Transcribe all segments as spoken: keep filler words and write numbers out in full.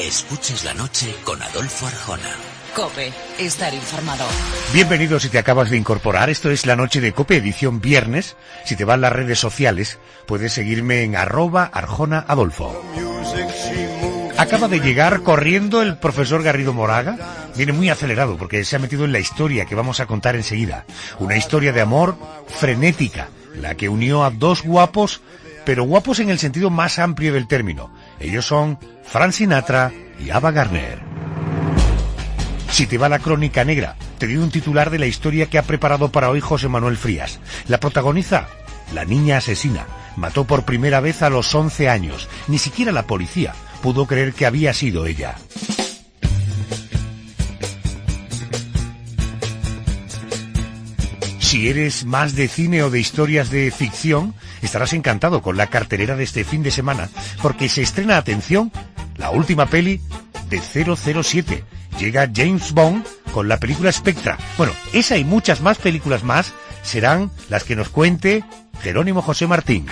Escuches la noche con Adolfo Arjona. COPE, estar informado. Bienvenido si te acabas de incorporar. Esto es la noche de COPE, edición viernes. Si te vas a las redes sociales, puedes seguirme en arroba Arjona Adolfo. Acaba de llegar corriendo el profesor Garrido Moraga. Viene muy acelerado porque se ha metido en la historia que vamos a contar enseguida. Una historia de amor frenética, la que unió a dos guapos, pero guapos en el sentido más amplio del término. Ellos son Frank Sinatra y Ava Gardner. Si te va la crónica negra, te doy un titular de la historia que ha preparado para hoy José Manuel Frías. La protagoniza, la niña asesina. Mató por primera vez a los once años. Ni siquiera la policía pudo creer que había sido ella. Si eres más de cine o de historias de ficción, estarás encantado con la cartelera de este fin de semana, porque se estrena, atención, la última peli de cero cero siete. Llega James Bond con la película Spectra. Bueno, esa y muchas más películas más serán las que nos cuente Jerónimo José Martín.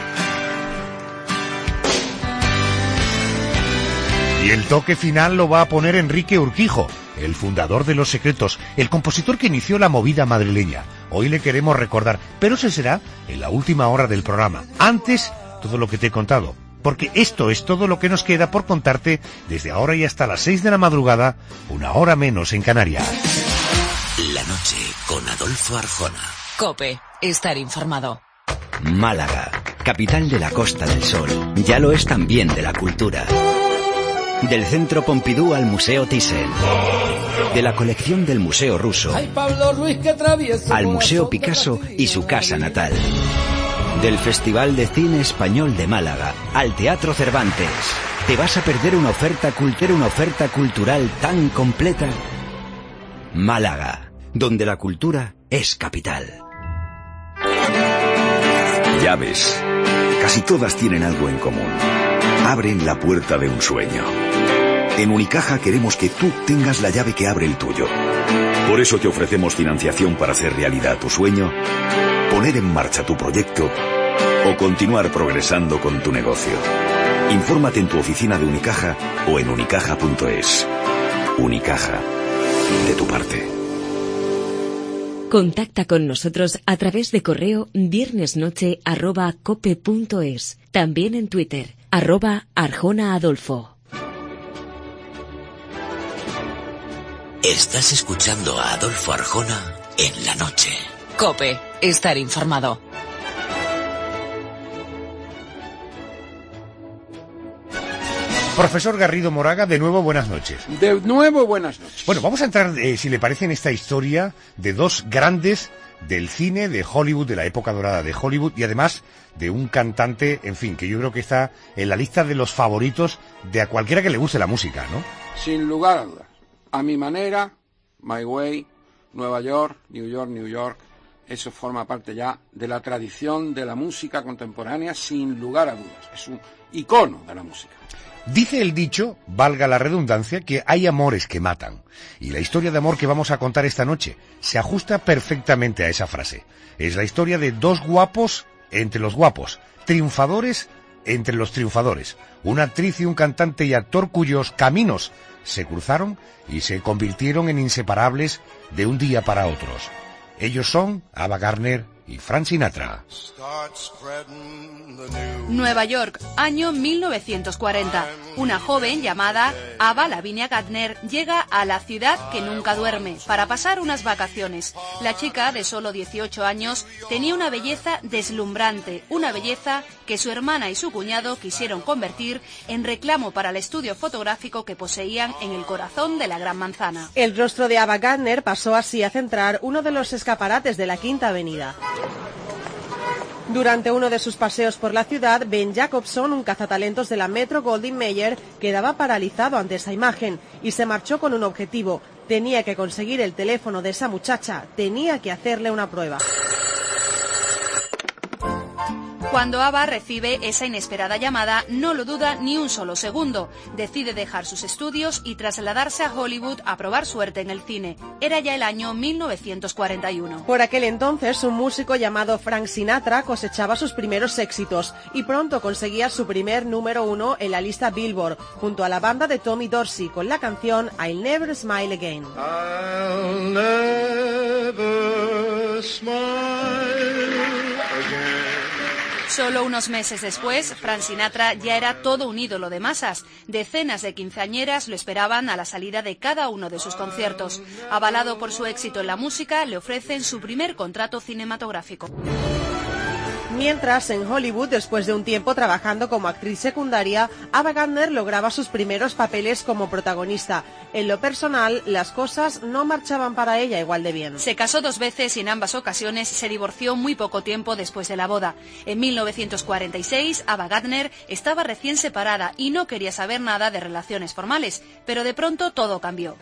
Y el toque final lo va a poner Enrique Urquijo, el fundador de Los Secretos, el compositor que inició la movida madrileña. Hoy le queremos recordar, pero eso será en la última hora del programa. Antes, todo lo que te he contado, porque esto es todo lo que nos queda por contarte desde ahora y hasta las seis de la madrugada, una hora menos en Canarias. La noche con Adolfo Arjona. COPE, estar informado. Málaga, capital de la Costa del Sol, ya lo es también de la cultura. Del Centro Pompidou al Museo Thyssen, de la colección del Museo Ruso al Museo Picasso y su casa natal, del Festival de Cine Español de Málaga al Teatro Cervantes. ¿Te vas a perder una oferta cultural, una oferta cultural tan completa? Málaga, donde la cultura es capital. Llaves. Casi todas tienen algo en común. Abren la puerta de un sueño. En Unicaja queremos que tú tengas la llave que abre el tuyo. Por eso te ofrecemos financiación para hacer realidad tu sueño, poner en marcha tu proyecto o continuar progresando con tu negocio. Infórmate en tu oficina de Unicaja o en unicaja punto es. Unicaja, de tu parte. Contacta con nosotros a través de correo viernesnoche arroba cope punto es. También en Twitter, arroba Arjona Adolfo. Estás escuchando a Adolfo Arjona en la noche. COPE, estar informado. Profesor Garrido Moraga, de nuevo buenas noches. De nuevo buenas noches. Bueno, vamos a entrar, eh, si le parece, en esta historia de dos grandes del cine de Hollywood, de la época dorada de Hollywood, y además de un cantante, en fin, que yo creo que está en la lista de los favoritos de a cualquiera que le guste la música, ¿no? Sin lugar a dudas. A mi manera, My Way, Nueva York, New York, New York, eso forma parte ya de la tradición de la música contemporánea, sin lugar a dudas. Es un icono de la música. Dice el dicho, valga la redundancia, que hay amores que matan. Y la historia de amor que vamos a contar esta noche se ajusta perfectamente a esa frase. Es la historia de dos guapos entre los guapos, triunfadores entre los triunfadores. Una actriz y un cantante y actor cuyos caminos se cruzaron y se convirtieron en inseparables de un día para otros. Ellos son Ava Gardner y Frank Sinatra. Nueva York, año mil novecientos cuarenta. Una joven llamada Ava Lavinia Gardner llega a la ciudad que nunca duerme para pasar unas vacaciones. La chica, de solo dieciocho años, tenía una belleza deslumbrante, una belleza que su hermana y su cuñado quisieron convertir en reclamo para el estudio fotográfico que poseían en el corazón de la Gran Manzana. El rostro de Ava Gardner pasó así a centrar uno de los escaparates de la Quinta Avenida. Durante uno de sus paseos por la ciudad, Ben Jacobson, un cazatalentos de la Metro Goldwyn Mayer, quedaba paralizado ante esa imagen y se marchó con un objetivo. Tenía que conseguir el teléfono de esa muchacha, tenía que hacerle una prueba. Cuando Ava recibe esa inesperada llamada, no lo duda ni un solo segundo. Decide dejar sus estudios y trasladarse a Hollywood a probar suerte en el cine. Era ya el año mil novecientos cuarenta y uno. Por aquel entonces, un músico llamado Frank Sinatra cosechaba sus primeros éxitos y pronto conseguía su primer número uno en la lista Billboard, junto a la banda de Tommy Dorsey, con la canción I'll Never Smile Again. I'll never smile again. Solo unos meses después, Frank Sinatra ya era todo un ídolo de masas. Decenas de quinceañeras lo esperaban a la salida de cada uno de sus conciertos. Avalado por su éxito en la música, le ofrecen su primer contrato cinematográfico. Mientras, en Hollywood, después de un tiempo trabajando como actriz secundaria, Ava Gardner lograba sus primeros papeles como protagonista. En lo personal, las cosas no marchaban para ella igual de bien. Se casó dos veces y en ambas ocasiones se divorció muy poco tiempo después de la boda. En mil novecientos cuarenta y seis, Ava Gardner estaba recién separada y no quería saber nada de relaciones formales, pero de pronto todo cambió.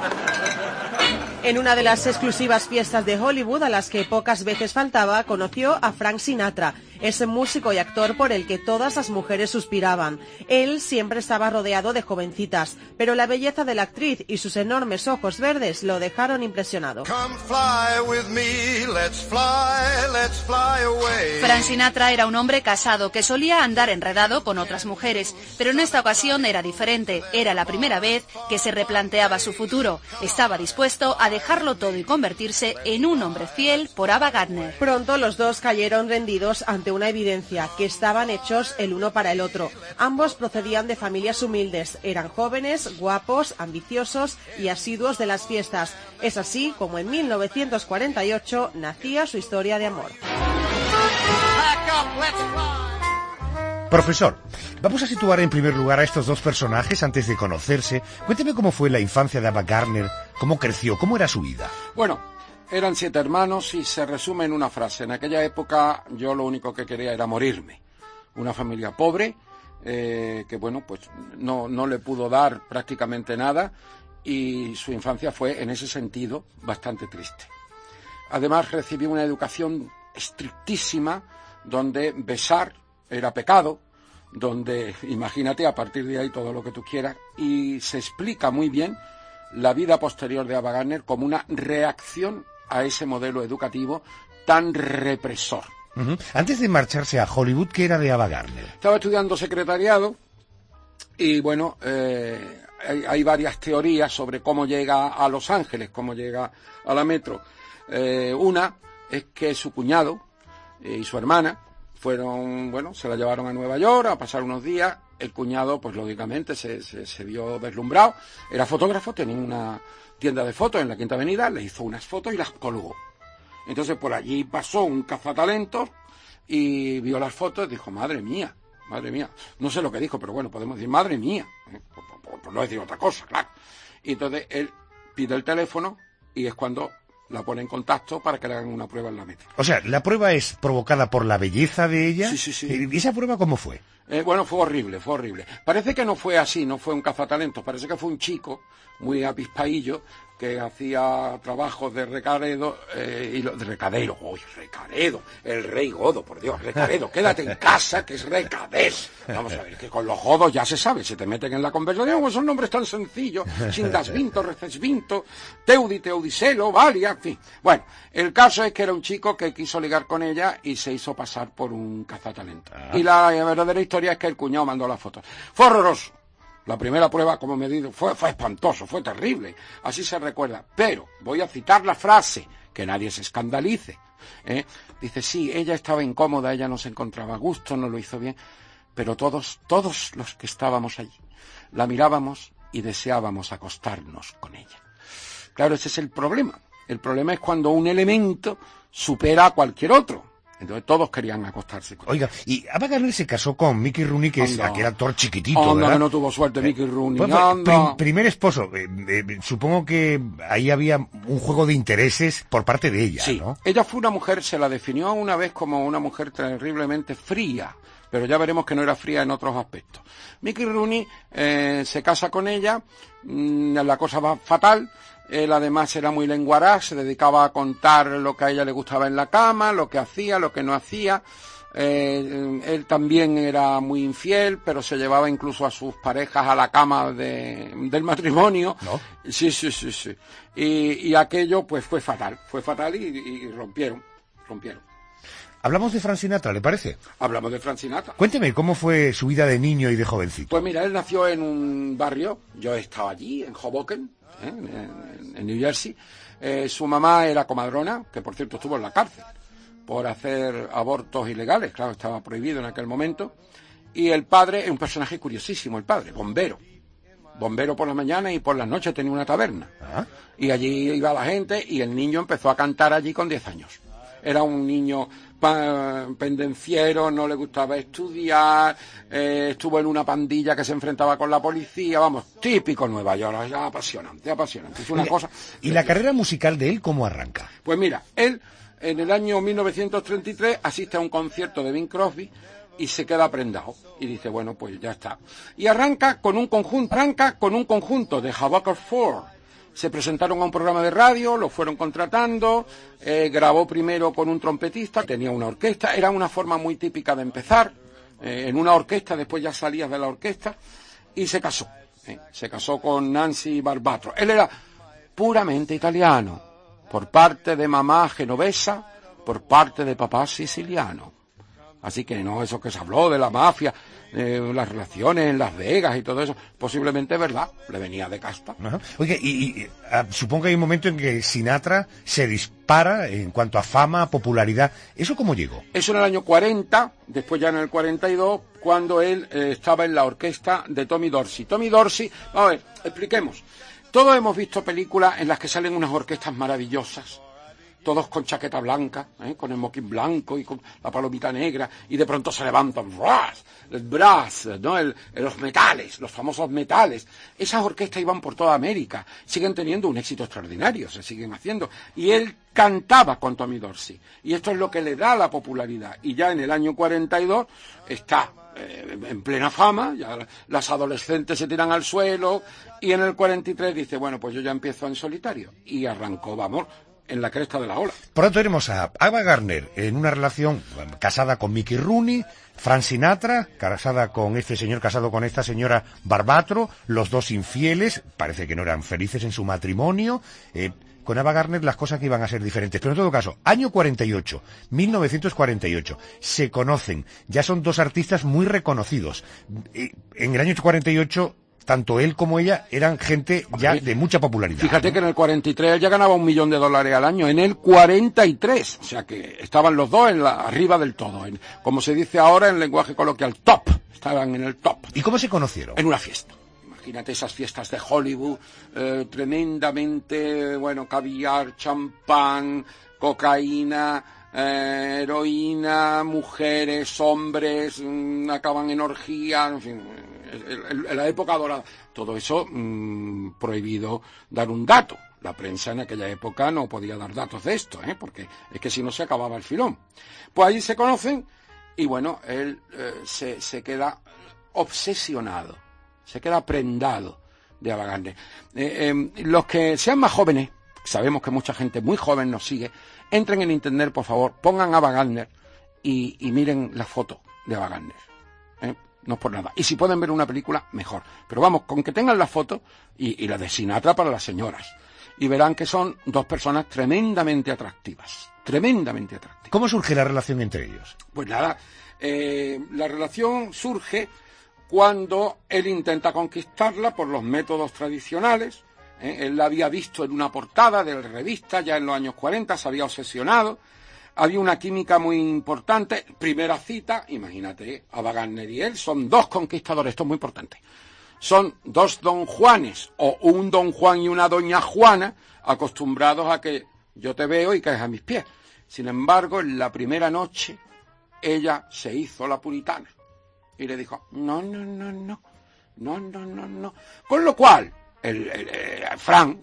En una de las exclusivas fiestas de Hollywood, a las que pocas veces faltaba, conoció a Frank Sinatra, ese músico y actor por el que todas las mujeres suspiraban. Él siempre estaba rodeado de jovencitas, pero la belleza de la actriz y sus enormes ojos verdes lo dejaron impresionado. Frank Sinatra era un hombre casado que solía andar enredado con otras mujeres, pero en esta ocasión era diferente. Era la primera vez que se replanteaba su futuro. Estaba dispuesto a dejarlo todo y convertirse en un hombre fiel por Ava Gardner. Pronto los dos cayeron rendidos ante una evidencia, que estaban hechos el uno para el otro. Ambos procedían de familias humildes, eran jóvenes, guapos, ambiciosos y asiduos de las fiestas. Es así como en mil novecientos cuarenta y ocho nacía su historia de amor. Profesor, vamos a situar en primer lugar a estos dos personajes antes de conocerse. Cuénteme cómo fue la infancia de Ava Gardner, cómo creció, cómo era su vida. Bueno, eran siete hermanos y se resume en una frase. En aquella época yo lo único que quería era morirme. Una familia pobre, eh, que bueno, pues no, no le pudo dar prácticamente nada y su infancia fue en ese sentido bastante triste. Además recibió una educación estrictísima donde besar era pecado, donde imagínate a partir de ahí todo lo que tú quieras, y se explica muy bien la vida posterior de Ava Gardner como una reacción a ese modelo educativo tan represor. Uh-huh. Antes de marcharse a Hollywood, ¿qué era de Ava Gardner? Estaba estudiando secretariado y bueno, eh, hay, hay varias teorías sobre cómo llega a Los Ángeles, cómo llega a la metro. Eh, una es que su cuñado eh, y su hermana fueron, bueno, se la llevaron a Nueva York a pasar unos días. El cuñado, pues lógicamente, se, se, se vio deslumbrado. Era fotógrafo, tenía una tienda de fotos en la Quinta Avenida, le hizo unas fotos y las colgó. Entonces por allí pasó un cazatalentos y vio las fotos y dijo, madre mía, madre mía. No sé lo que dijo, pero bueno, podemos decir, madre mía. Por, por, por no decir otra cosa, claro. Y entonces él pide el teléfono y es cuando la pone en contacto para que le hagan una prueba en la metro. O sea, ¿la prueba es provocada por la belleza de ella? Sí, sí, sí. ¿Y esa prueba cómo fue? Eh, bueno, fue horrible, fue horrible. Parece que no fue así, no fue un cazatalentos, parece que fue un chico muy apispaillo que hacía trabajos de recaredo, eh, y lo, de recadero, uy, recaredo, el rey godo, por Dios, recaredo, quédate en casa, que es recadero. Vamos a ver, que con los godos ya se sabe, se te meten en la conversación, pues son nombres tan sencillos, Sindasvinto, Recesvinto, Teudi, Teudicelo, Valia, en fin. Bueno, el caso es que era un chico que quiso ligar con ella y se hizo pasar por un cazatalento. Ah. Y la verdadera historia es que el cuñado mandó las fotos. Fue horroroso. La primera prueba, como me digo, fue, fue espantoso, fue terrible. Así se recuerda. Pero voy a citar la frase, que nadie se escandalice. ¿eh? Dice, sí, ella estaba incómoda, ella no se encontraba a gusto, no lo hizo bien. Pero todos, todos los que estábamos allí, la mirábamos y deseábamos acostarnos con ella. Claro, ese es el problema. El problema es cuando un elemento supera a cualquier otro. Entonces todos querían acostarse con Oiga, y Ava Gardner se casó con Mickey Rooney, que es aquel actor chiquitito, anda, ¿verdad? Que no tuvo suerte Mickey Rooney, pues, prim, primer esposo, eh, eh, supongo que ahí había un juego de intereses por parte de ella, sí, ¿no? Ella fue una mujer, se la definió una vez como una mujer terriblemente fría, pero ya veremos que no era fría en otros aspectos. Mickey Rooney eh, se casa con ella, mmm, la cosa va fatal. Él además era muy lenguaraz, se dedicaba a contar lo que a ella le gustaba en la cama, lo que hacía, lo que no hacía. Eh, él también era muy infiel, pero se llevaba incluso a sus parejas a la cama de, del matrimonio. ¿No? Sí, sí, sí, sí. Y, y aquello pues fue fatal, fue fatal y, y rompieron, rompieron. Hablamos de Frank Sinatra, ¿le parece? Hablamos de Frank Sinatra. Cuénteme, ¿cómo fue su vida de niño y de jovencito? Pues mira, él nació en un barrio, yo estaba allí, en Hoboken, ¿eh? en, en New Jersey. Eh, su mamá era comadrona, que por cierto estuvo en la cárcel por hacer abortos ilegales, claro, estaba prohibido en aquel momento. Y el padre es un personaje curiosísimo, el padre, bombero. Bombero por la mañana y por las noches tenía una taberna. ¿Ah? Y allí iba la gente y el niño empezó a cantar allí con diez años. Era un niño pa- pendenciero, no le gustaba estudiar, eh, estuvo en una pandilla que se enfrentaba con la policía, vamos, típico Nueva York, es apasionante, apasionante. Es una Oye, cosa... ¿y la carrera musical de él cómo arranca? Pues mira, él en el año mil novecientos treinta y tres asiste a un concierto de Bing Crosby y se queda prendado y dice, bueno, pues ya está. Y arranca con un conjunto, arranca con un conjunto de Habakkuk Four. Se presentaron a un programa de radio, lo fueron contratando, eh, grabó primero con un trompetista, tenía una orquesta, era una forma muy típica de empezar, eh, en una orquesta, después ya salías de la orquesta, y se casó, eh, se casó con Nancy Barbatro. Él era puramente italiano, por parte de mamá genovesa, por parte de papá siciliano. Así que no, eso que se habló de la mafia, eh, las relaciones en Las Vegas y todo eso, posiblemente es verdad, le venía de casta. Ajá. Oye, y, y ah, supongo que hay un momento en que Sinatra se dispara en cuanto a fama, popularidad. ¿Eso cómo llegó? Eso en el año cuarenta, después ya en el cuarenta y dos, cuando él eh, estaba en la orquesta de Tommy Dorsey. Tommy Dorsey, vamos a ver, expliquemos. Todos hemos visto películas en las que salen unas orquestas maravillosas, todos con chaqueta blanca, ¿eh? Con el moquín blanco y con la palomita negra, y de pronto se levantan, ¡brass! El brass, ¿no? El, los metales, los famosos metales. Esas orquestas iban por toda América, siguen teniendo un éxito extraordinario, se siguen haciendo. Y él cantaba con Tommy Dorsey, y esto es lo que le da la popularidad. Y ya en el año cuarenta y dos está eh, en plena fama, ya las adolescentes se tiran al suelo, y en el cuarenta y tres dice, bueno, pues yo ya empiezo en solitario. Y arrancó, vamos, en la cresta de la ola. Pronto tenemos a Ava Gardner en una relación bueno, casada con Mickey Rooney, Frank Sinatra, casada con este señor, casado con esta señora Barbatro, los dos infieles, parece que no eran felices en su matrimonio. Eh, con Ava Gardner las cosas que iban a ser diferentes. Pero en todo caso, año cuarenta y ocho, mil novecientos cuarenta y ocho, se conocen, ya son dos artistas muy reconocidos. Eh, en el año cuarenta y ocho... tanto él como ella eran gente ya de mucha popularidad. Fíjate, ¿no? Que en el cuarenta y tres él ya ganaba un millón de dólares al año, en el cuarenta y tres, o sea que estaban los dos en la, arriba del todo, en, como se dice ahora en lenguaje coloquial, top, estaban en el top. ¿Y cómo se conocieron? En una fiesta. Imagínate esas fiestas de Hollywood, eh, tremendamente, bueno, caviar, champán, cocaína, eh, heroína, mujeres, hombres, mmm, acaban en orgía, en fin, en la época dorada. Todo eso mmm, prohibido dar un dato. La prensa en aquella época no podía dar datos de esto, ¿eh? Porque es que si no se acababa el filón. Pues allí se conocen y bueno, él eh, se, se queda obsesionado, se queda prendado de Ava Gardner. Eh, eh, los que sean más jóvenes, sabemos que mucha gente muy joven nos sigue, entren en internet, por favor, pongan Ava Gardner y, y miren la foto de Ava Gardner. ¿eh? No es por nada. Y si pueden ver una película, mejor. Pero vamos, con que tengan la foto y, y la de Sinatra para las señoras. Y verán que son dos personas tremendamente atractivas. Tremendamente atractivas. ¿Cómo surge la relación entre ellos? Pues nada, eh, la relación surge cuando él intenta conquistarla por los métodos tradicionales. ¿eh? Él la había visto en una portada de la revista ya en los años cuarenta, se había obsesionado. Había una química muy importante. Primera cita, imagínate, Ava Gardner y él son dos conquistadores, esto es muy importante. Son dos don Juanes, o un don Juan y una doña Juana, acostumbrados a que yo te veo y caes a mis pies. Sin embargo, en la primera noche, ella se hizo la puritana. Y le dijo, no, no, no, no, no, no, no, no. Con lo cual, el, el, el Frank,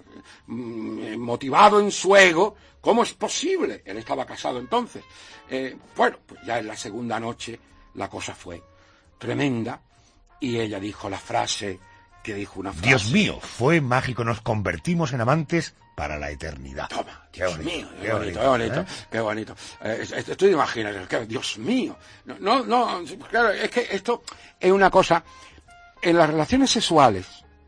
motivado en su ego, ¿cómo es posible? Él estaba casado entonces. Eh, bueno, pues ya en la segunda noche la cosa fue tremenda y ella dijo la frase que dijo una frase. Dios mío, fue mágico, nos convertimos en amantes para para la eternidad. Toma, Qué Dios bonito, mío, qué qué bonito, bonito, qué bonito, ¿eh? qué bonito. Eh, estoy imaginando, que, Dios mío. No, no, no, claro, es que esto es una cosa. En las relaciones sexuales,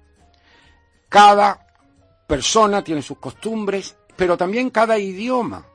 cada persona tiene sus costumbres, pero también cada idioma.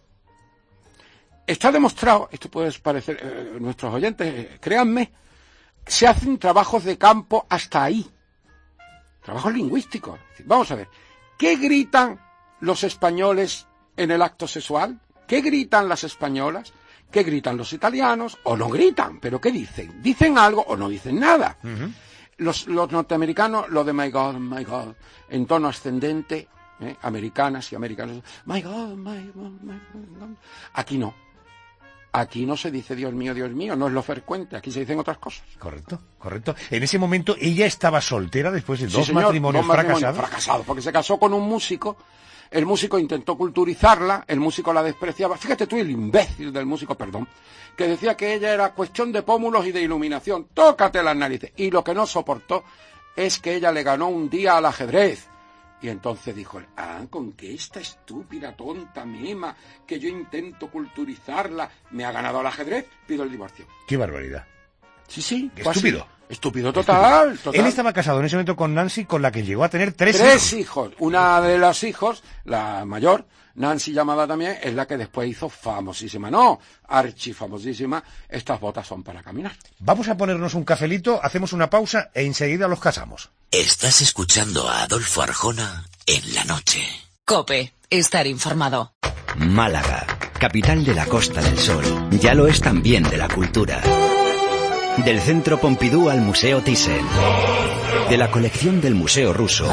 Está demostrado, esto puede parecer, eh, nuestros oyentes, eh, créanme, se hacen trabajos de campo hasta ahí. Trabajos lingüísticos. Vamos a ver, ¿qué gritan los españoles en el acto sexual? ¿Qué gritan las españolas? ¿Qué gritan los italianos? O no gritan, pero ¿qué dicen? ¿Dicen algo o no dicen nada? Uh-huh. Los, los norteamericanos, lo de my God, my God, en tono ascendente, ¿eh? Americanas y americanos, my God, my God, my God. Aquí no. Aquí no se dice Dios mío, Dios mío, no es lo frecuente, aquí se dicen otras cosas. Correcto, correcto. En ese momento ella estaba soltera después de sí, dos señor, matrimonios dos matrimonios fracasados. fracasados, porque se casó con un músico, el músico intentó culturizarla, el músico la despreciaba. Fíjate tú el imbécil del músico, perdón, que decía que ella era cuestión de pómulos y de iluminación, tócate las narices. Y lo que no soportó es que ella le ganó un día al ajedrez. Y entonces dijo, ah, con que esta estúpida, tonta, mima, que yo intento culturizarla, me ha ganado al ajedrez, pido el divorcio. ¡Qué barbaridad! Sí, sí. Estúpido. Así. Estúpido total, Estúpido. total. Él estaba casado en ese momento con Nancy, con la que llegó a tener tres, tres hijos. hijos. Una de los hijos, la mayor, Nancy llamada también, es la que después hizo famosísima, no, archifamosísima, estas botas son para caminar. Vamos a ponernos un cafelito, hacemos una pausa e enseguida los casamos. Estás escuchando a Adolfo Arjona en la noche. COPE, estar informado. Málaga, capital de la Costa del Sol. Ya lo es también de la cultura. Del Centro Pompidou al Museo Thyssen. De la colección del Museo Ruso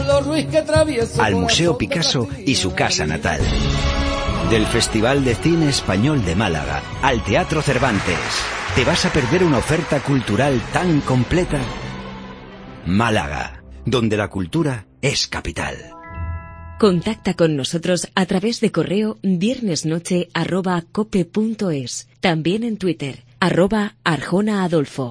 al Museo Picasso y su casa natal. Del Festival de Cine Español de Málaga al Teatro Cervantes. ¿Te vas a perder una oferta cultural tan completa? Málaga, donde la cultura es capital. Contacta con nosotros a través de correo viernesnoche arroba cope punto es. También en Twitter, arroba Arjona Adolfo.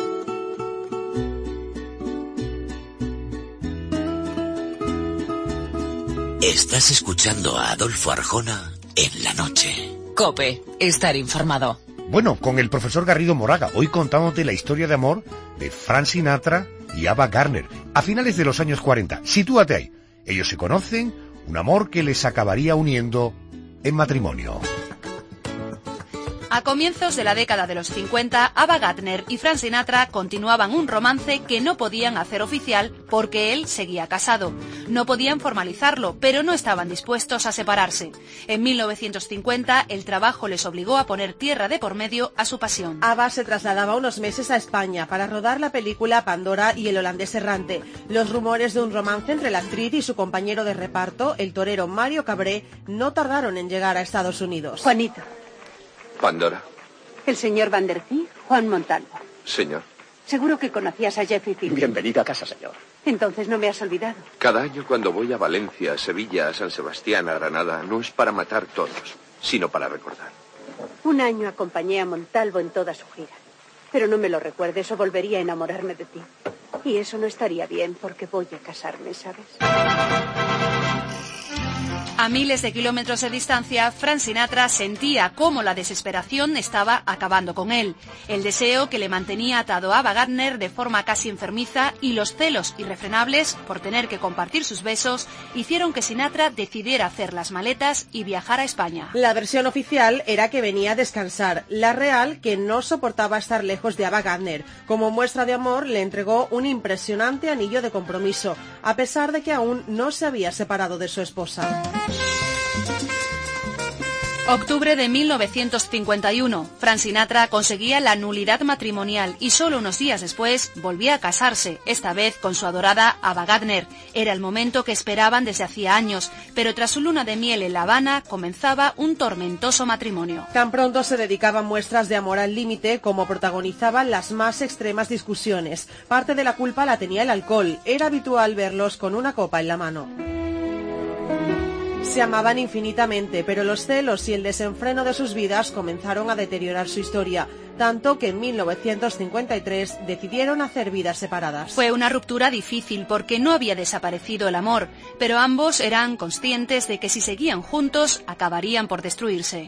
Estás escuchando a Adolfo Arjona en la noche. COPE, estar informado. Bueno, con el profesor Garrido Moraga, hoy contándote la historia de amor de Frank Sinatra y Ava Gardner, a finales de los años cuarenta. Sitúate ahí. Ellos se conocen, un amor que les acabaría uniendo en matrimonio. A comienzos de la década de los cincuenta, Ava Gardner y Frank Sinatra continuaban un romance que no podían hacer oficial porque él seguía casado. No podían formalizarlo, pero no estaban dispuestos a separarse. En mil novecientos cincuenta, el trabajo les obligó a poner tierra de por medio a su pasión. Ava se trasladaba unos meses a España para rodar la película Pandora y el holandés errante. Los rumores de un romance entre la actriz y su compañero de reparto, el torero Mario Cabré, no tardaron en llegar a Estados Unidos. Juanito. Pandora. El señor Van der Fee, Juan Montalvo. Señor. Seguro que conocías a Jeffrey Field. Bienvenido a casa, señor. Entonces no me has olvidado. Cada año cuando voy a Valencia, a Sevilla, a San Sebastián, a Granada, no es para matar toros, sino para recordar. Un año acompañé a Montalvo en toda su gira. Pero no me lo recuerdes o volvería a enamorarme de ti. Y eso no estaría bien porque voy a casarme, ¿sabes? A miles de kilómetros de distancia, Frank Sinatra sentía cómo la desesperación estaba acabando con él. El deseo que le mantenía atado a Ava Gardner de forma casi enfermiza y los celos irrefrenables por tener que compartir sus besos hicieron que Sinatra decidiera hacer las maletas y viajar a España. La versión oficial era que venía a descansar, la real que no soportaba estar lejos de Ava Gardner. Como muestra de amor le entregó un impresionante anillo de compromiso, a pesar de que aún no se había separado de su esposa. Octubre de mil novecientos cincuenta y uno. Frank Sinatra conseguía la nulidad matrimonial y solo unos días después volvía a casarse, esta vez con su adorada Ava Gardner. Era el momento que esperaban desde hacía años, pero tras su luna de miel en La Habana comenzaba un tormentoso matrimonio. Tan pronto se dedicaban muestras de amor al límite como protagonizaban las más extremas discusiones. Parte de la culpa la tenía el alcohol. Era habitual verlos con una copa en la mano. Se amaban infinitamente, pero los celos y el desenfreno de sus vidas comenzaron a deteriorar su historia. tanto que en mil novecientos cincuenta y tres decidieron hacer vidas separadas. Fue una ruptura difícil porque no había desaparecido el amor, pero ambos eran conscientes de que si seguían juntos acabarían por destruirse.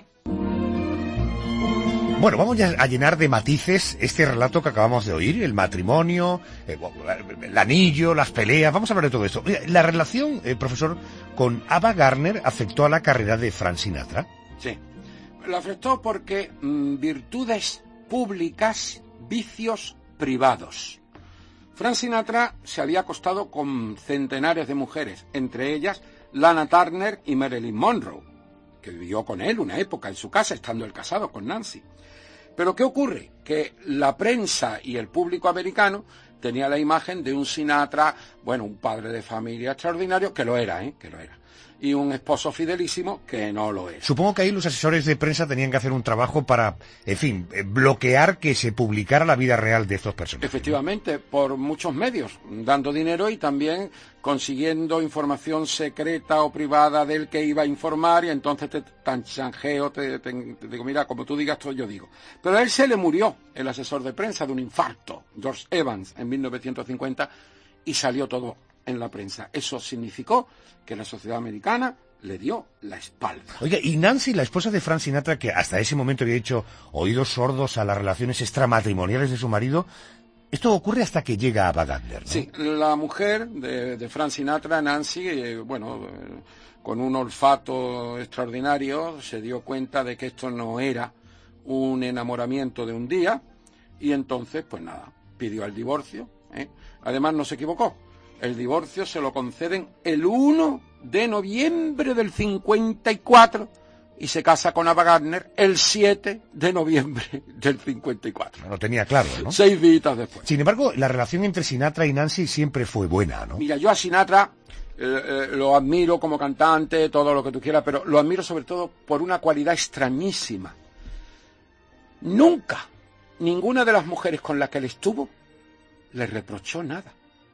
Bueno, vamos ya a llenar de matices este relato que acabamos de oír, el matrimonio, eh, el anillo, las peleas, vamos a hablar de todo esto. La relación, eh, profesor, con Ava Gardner afectó a la carrera de Frank Sinatra. Sí, lo afectó porque mmm, virtudes públicas, vicios privados. Frank Sinatra se había acostado con centenares de mujeres, entre ellas Lana Turner y Marilyn Monroe, que vivió con él una época en su casa, estando él casado con Nancy. Pero ¿qué ocurre? Que la prensa y el público americano tenía la imagen de un Sinatra, bueno, un padre de familia extraordinario, que lo era, ¿eh? que lo era. Y un esposo fidelísimo que no lo es. Supongo que ahí los asesores de prensa tenían que hacer un trabajo para, en fin, bloquear que se publicara la vida real de estos personajes. Efectivamente, por muchos medios, dando dinero y también consiguiendo información secreta o privada del que iba a informar, y entonces te tanchanjeo, te, te, te digo, mira, como tú digas, todo yo digo. Pero a él se le murió el asesor de prensa de un infarto, George Evans, en mil novecientos cincuenta, y salió todo en la prensa. Eso significó que la sociedad americana le dio la espalda. Oiga, y Nancy, la esposa de Frank Sinatra, que hasta ese momento había hecho oídos sordos a las relaciones extramatrimoniales de su marido, esto ocurre hasta que llega Ava Gardner, ¿no? Sí, la mujer de, de Frank Sinatra, Nancy, eh, bueno, eh, con un olfato extraordinario, se dio cuenta de que esto no era un enamoramiento de un día, y entonces, pues nada, pidió el divorcio, ¿eh? Además, no se equivocó. El divorcio se lo conceden el uno de noviembre del cincuenta y cuatro y se casa con Ava Gardner el siete de noviembre del cincuenta y cuatro. No lo tenía claro, ¿no? Seis días después. Sin embargo, la relación entre Sinatra y Nancy siempre fue buena, ¿no? Mira, yo a Sinatra eh, eh, lo admiro como cantante, todo lo que tú quieras, pero lo admiro sobre todo por una cualidad extrañísima. Nunca ninguna de las mujeres con las que él estuvo le reprochó nada.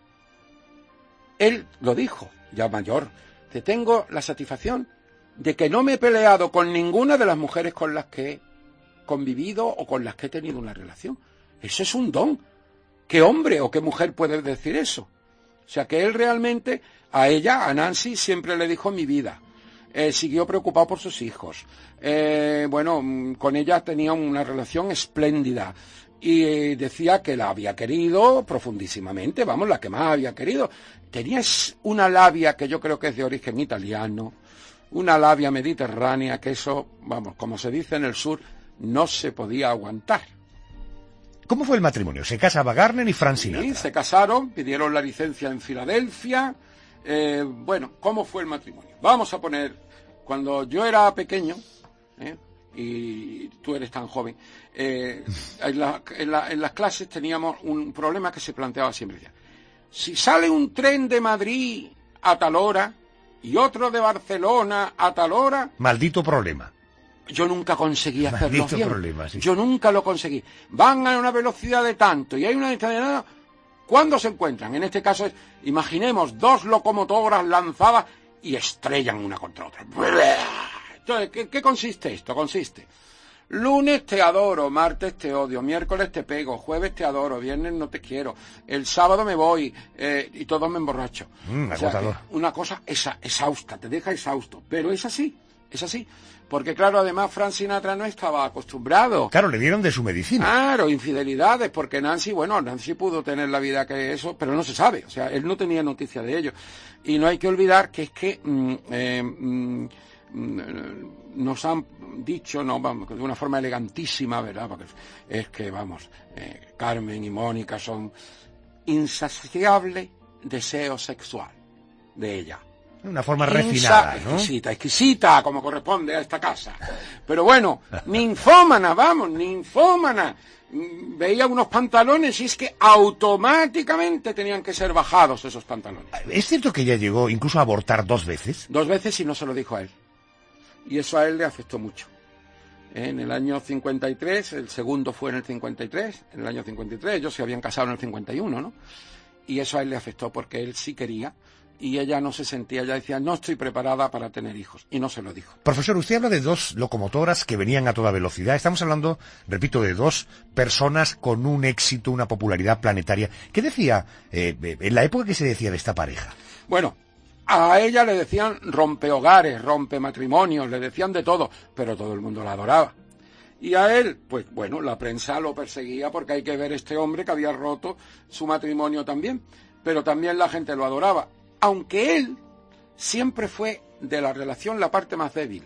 Él lo dijo, ya mayor, te tengo la satisfacción de que no me he peleado con ninguna de las mujeres con las que he convivido o con las que he tenido una relación. Eso es un don. ¿Qué hombre o qué mujer puede decir eso? O sea, que él realmente, a ella, a Nancy, siempre le dijo mi vida. Eh, siguió preocupado por sus hijos. Eh, bueno, con ella tenía una relación espléndida. Y decía que la había querido profundísimamente, vamos, la que más había querido. Tenía una labia que yo creo que es de origen italiano, una labia mediterránea, que eso, vamos, como se dice en el sur, no se podía aguantar. ¿Cómo fue el matrimonio? ¿Se casa Ava Gardner y Frank Sinatra? Sí, se casaron, pidieron la licencia en Filadelfia. Eh, bueno, ¿cómo fue el matrimonio? Vamos a poner, cuando yo era pequeño, ¿eh? y tú eres tan joven, eh, en, la, en, la, en las clases teníamos un problema que se planteaba siempre. Si sale un tren de Madrid a tal hora y otro de Barcelona a tal hora... Maldito problema. Yo nunca conseguí hacerlo bien. Problema, sí. Yo nunca lo conseguí. Van a una velocidad de tanto y hay una distancia de nada. ¿Cuándo se encuentran? En este caso es, imaginemos, dos locomotoras lanzadas y estrellan una contra otra. Entonces, ¿qué, qué consiste esto? Consiste, lunes te adoro, martes te odio, miércoles te pego, jueves te adoro, viernes no te quiero, el sábado me voy eh, y todos me emborracho. Mm, o sea, una cosa esa, exhausta, te deja exhausto, pero es así, es así. Porque claro, además Frank Sinatra no estaba acostumbrado. Claro, le dieron de su medicina. Claro, infidelidades, porque Nancy, bueno, Nancy pudo tener la vida que eso, pero no se sabe, o sea, él no tenía noticia de ello. Y no hay que olvidar que es que... Mm, eh, mm, nos han dicho, no, vamos, de una forma elegantísima, ¿verdad? Porque es que, vamos, eh, Carmen y Mónica son insaciable deseo sexual de ella. Una forma Insa refinada, ¿no? Exquisita, exquisita, como corresponde a esta casa. Pero bueno, ninfómana, vamos, ninfómana. Veía unos pantalones y es que automáticamente tenían que ser bajados esos pantalones. ¿Es cierto que ella llegó incluso a abortar dos veces? Dos veces y no se lo dijo a él. Y eso a él le afectó mucho. En el año cincuenta y tres, el segundo fue en el cincuenta y tres, en el año cincuenta y tres, ellos se habían casado en el cincuenta y uno, ¿no? Y eso a él le afectó porque él sí quería y ella no se sentía, ella decía, no estoy preparada para tener hijos, y no se lo dijo. Profesor, usted habla de dos locomotoras que venían a toda velocidad. Estamos hablando, repito, de dos personas con un éxito, una popularidad planetaria. ¿Qué decía eh, en la época que se decía de esta pareja? Bueno, a ella le decían rompehogares, rompematrimonios, le decían de todo, pero todo el mundo la adoraba. Y a él, pues bueno, la prensa lo perseguía porque hay que ver este hombre que había roto su matrimonio también, pero también la gente lo adoraba. Aunque él siempre fue de la relación la parte más débil.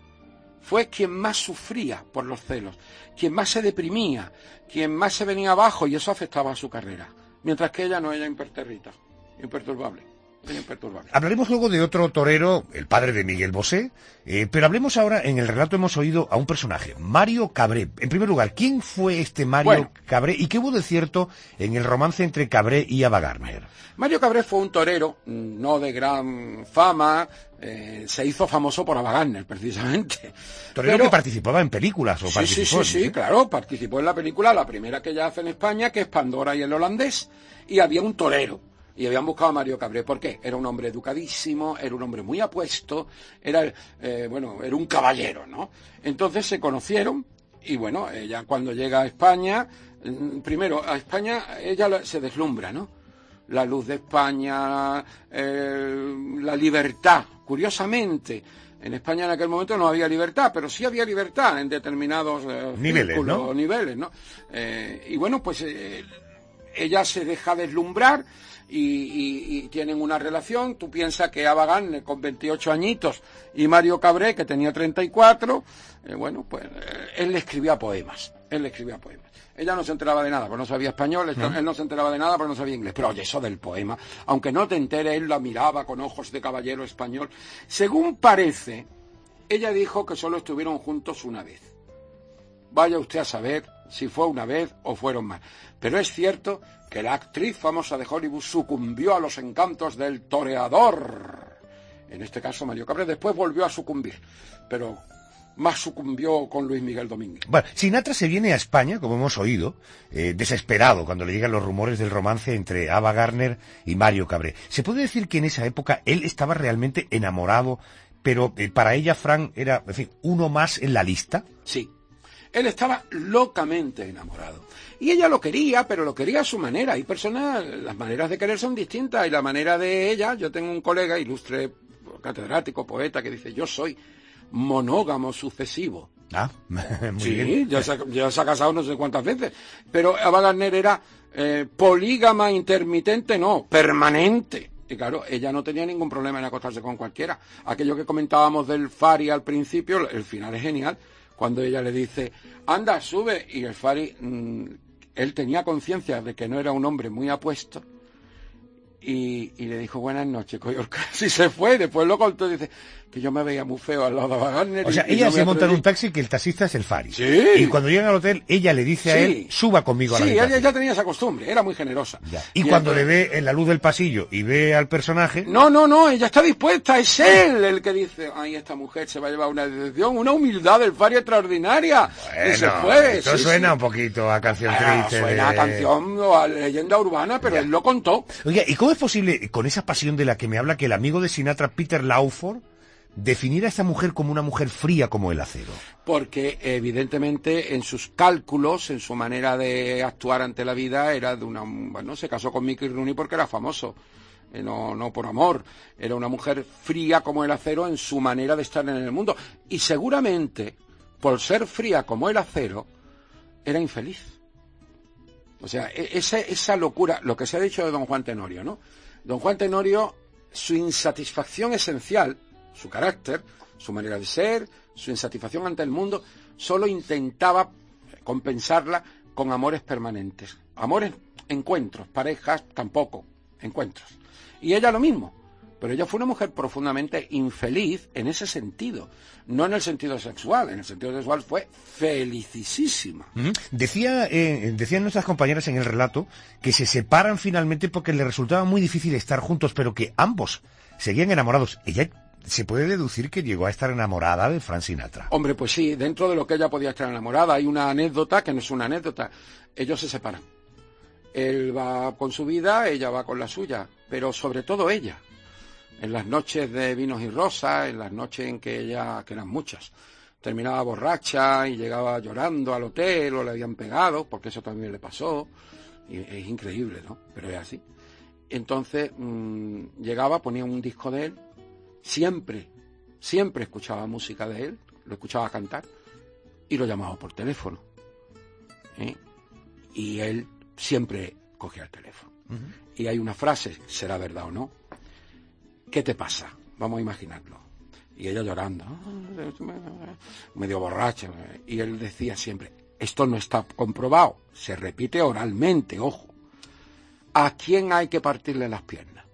Fue quien más sufría por los celos, quien más se deprimía, quien más se venía abajo, y eso afectaba a su carrera. Mientras que ella no, ella imperterrita, imperturbable. Imperturbable. Hablaremos luego de otro torero, el padre de Miguel Bosé, eh, pero hablemos ahora, en el relato hemos oído a un personaje, Mario Cabré. En primer lugar, ¿quién fue este Mario bueno, Cabré y qué hubo de cierto en el romance entre Cabré y Ava Gardner? Mario Cabré fue un torero, no de gran fama, eh, se hizo famoso por Ava Gardner, precisamente. Torero pero, que participaba en películas, o sí, participó. Sí, sí, sí, claro, participó en la película, la primera que ella hace en España, que es Pandora y el holandés, y había un torero. Y habían buscado a Mario Cabré. ¿Por qué? Era un hombre educadísimo, era un hombre muy apuesto, era, eh, bueno, era un caballero, ¿no? Entonces se conocieron y, bueno, ella cuando llega a España, primero, a España ella se deslumbra, ¿no? La luz de España, eh, la libertad. Curiosamente, en España en aquel momento no había libertad, pero sí había libertad en determinados eh, niveles, círculos, ¿no? niveles, ¿no? Eh, y, bueno, pues eh, ella se deja deslumbrar. Y, y, y tienen una relación. Tú piensas que Ava Gardner con veintiocho añitos y Mario Cabré que tenía treinta y cuatro, eh, bueno, pues eh, él le escribía poemas, él le escribía poemas. Ella no se enteraba de nada, porque no sabía español, él, ¿no? él no se enteraba de nada, porque no sabía inglés. Pero oye, eso del poema, aunque no te entere, él la miraba con ojos de caballero español. Según parece, ella dijo que solo estuvieron juntos una vez. Vaya usted a saber si fue una vez o fueron más. Pero es cierto que la actriz famosa de Hollywood sucumbió a los encantos del toreador. En este caso, Mario Cabré después volvió a sucumbir, pero más sucumbió con Luis Miguel Domínguez. Bueno, Sinatra se viene a España, como hemos oído, eh, desesperado cuando le llegan los rumores del romance entre Ava Gardner y Mario Cabré. ¿Se puede decir que en esa época él estaba realmente enamorado, pero eh, para ella Fran era, en fin, uno más en la lista? Sí. Él estaba locamente enamorado. Y ella lo quería, pero lo quería a su manera. Hay personas, las maneras de querer son distintas. Y la manera de ella, yo tengo un colega, ilustre catedrático, poeta, que dice, yo soy monógamo sucesivo. Ah, muy sí, bien. ya se, ya se ha casado no sé cuántas veces. Pero Ava Gardner era eh, polígama intermitente, no, permanente. Y claro, ella no tenía ningún problema en acostarse con cualquiera. Aquello que comentábamos del Fari al principio, el final es genial. Cuando ella le dice, anda, sube, y el Fari, mmm, él tenía conciencia de que no era un hombre muy apuesto, y, y le dijo, buenas noches, coño, casi se fue, después lo contó, y dice, que yo me veía muy feo al lado de Ava Gardner. O sea, y, ella y no se monta en atreví. un taxi que el taxista es el Fari. Sí. Y cuando llegan al hotel, ella le dice a Sí. él, suba conmigo a la Sí, habitación. ella ya tenía esa costumbre, era muy generosa. Ya. Y, Y cuando entonces- le ve en la luz del pasillo y ve al personaje... No, no, no, ella está dispuesta, es él el que dice, ay, esta mujer se va a llevar una decisión, una humildad del Fari extraordinaria. Bueno, y se fue. esto sí, suena sí. un poquito a canción Ah, triste. suena a de- canción o a leyenda urbana, pero Ya. él lo contó. Oye, ¿y cómo es posible, con esa pasión de la que me habla, que el amigo de Sinatra, Peter Lawford, definir a esta mujer como una mujer fría como el acero? Porque evidentemente en sus cálculos, en su manera de actuar ante la vida, era de una... Bueno, se casó con Mickey Rooney porque era famoso, eh, no, no por amor. Era una mujer fría como el acero en su manera de estar en el mundo. Y seguramente, por ser fría como el acero, era infeliz. O sea, e- esa, esa locura, lo que se ha dicho de don Juan Tenorio, ¿no? Don Juan Tenorio, su insatisfacción esencial, su carácter, su manera de ser, su insatisfacción ante el mundo, solo intentaba compensarla con amores permanentes. Amores, encuentros, parejas, tampoco, encuentros. Y ella lo mismo, pero ella fue una mujer profundamente infeliz en ese sentido, no en el sentido sexual, en el sentido sexual fue felicísima. Ujú. Decía, eh, decían nuestras compañeras en el relato que se separan finalmente porque le resultaba muy difícil estar juntos, pero que ambos seguían enamorados. Ella se puede deducir que llegó a estar enamorada de Frank Sinatra. Hombre, pues sí, dentro de lo que ella podía estar enamorada, hay una anécdota que no es una anécdota. Ellos se separan. Él va con su vida, ella va con la suya, pero sobre todo ella. en las noches de vinos y rosas, en las noches en que ella, que eran muchas, terminaba borracha y llegaba llorando al hotel o le habían pegado, porque eso también le pasó, y es increíble, ¿no? Pero es así. Entonces mmm, llegaba, ponía un disco de él, siempre, siempre escuchaba música de él, lo escuchaba cantar y lo llamaba por teléfono, ¿eh? Y él siempre cogía el teléfono. Uh-huh. Y hay una frase, será verdad o no, ¿qué te pasa? Vamos a imaginarlo. Y ella llorando, medio borracha, y él decía siempre, esto no está comprobado, se repite oralmente, ojo. ¿A quién hay que partirle las piernas?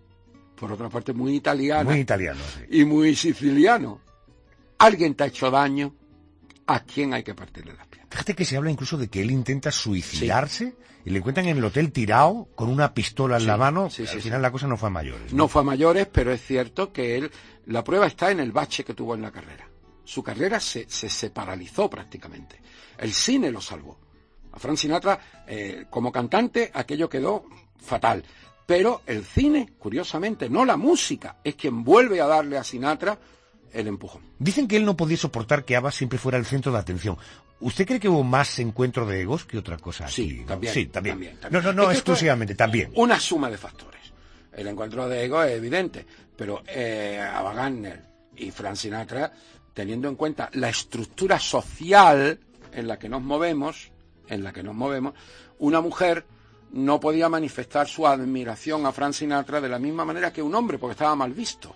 Por otra parte, muy italiano. Muy italiano, sí. Y muy siciliano. ¿Alguien te ha hecho daño? ¿A quién hay que partirle las piernas? Fíjate que se habla incluso de que él intenta suicidarse, sí, y le encuentran en el hotel tirado con una pistola en sí, la mano. Sí, sí, al final sí. La cosa no fue a mayores. ¿no? no fue a mayores, pero es cierto que él, la prueba está en el bache que tuvo en la carrera. Su carrera se, se, se paralizó prácticamente. El cine lo salvó. A Frank Sinatra, eh, como cantante, aquello quedó fatal. Pero el cine, curiosamente, no la música, es quien vuelve a darle a Sinatra el empujón. Dicen que él no podía soportar que ABBA siempre fuera el centro de atención. ¿Usted cree que hubo más encuentro de egos que otra cosa aquí? Sí, también. Sí, también. también, también. No, no, no, exclusivamente, también. Una suma de factores. El encuentro de egos es evidente, pero eh, ABBA Gardner y Frank Sinatra, teniendo en cuenta la estructura social en la que nos movemos, en la que nos movemos, una mujer no podía manifestar su admiración a Frank Sinatra de la misma manera que un hombre, porque estaba mal visto.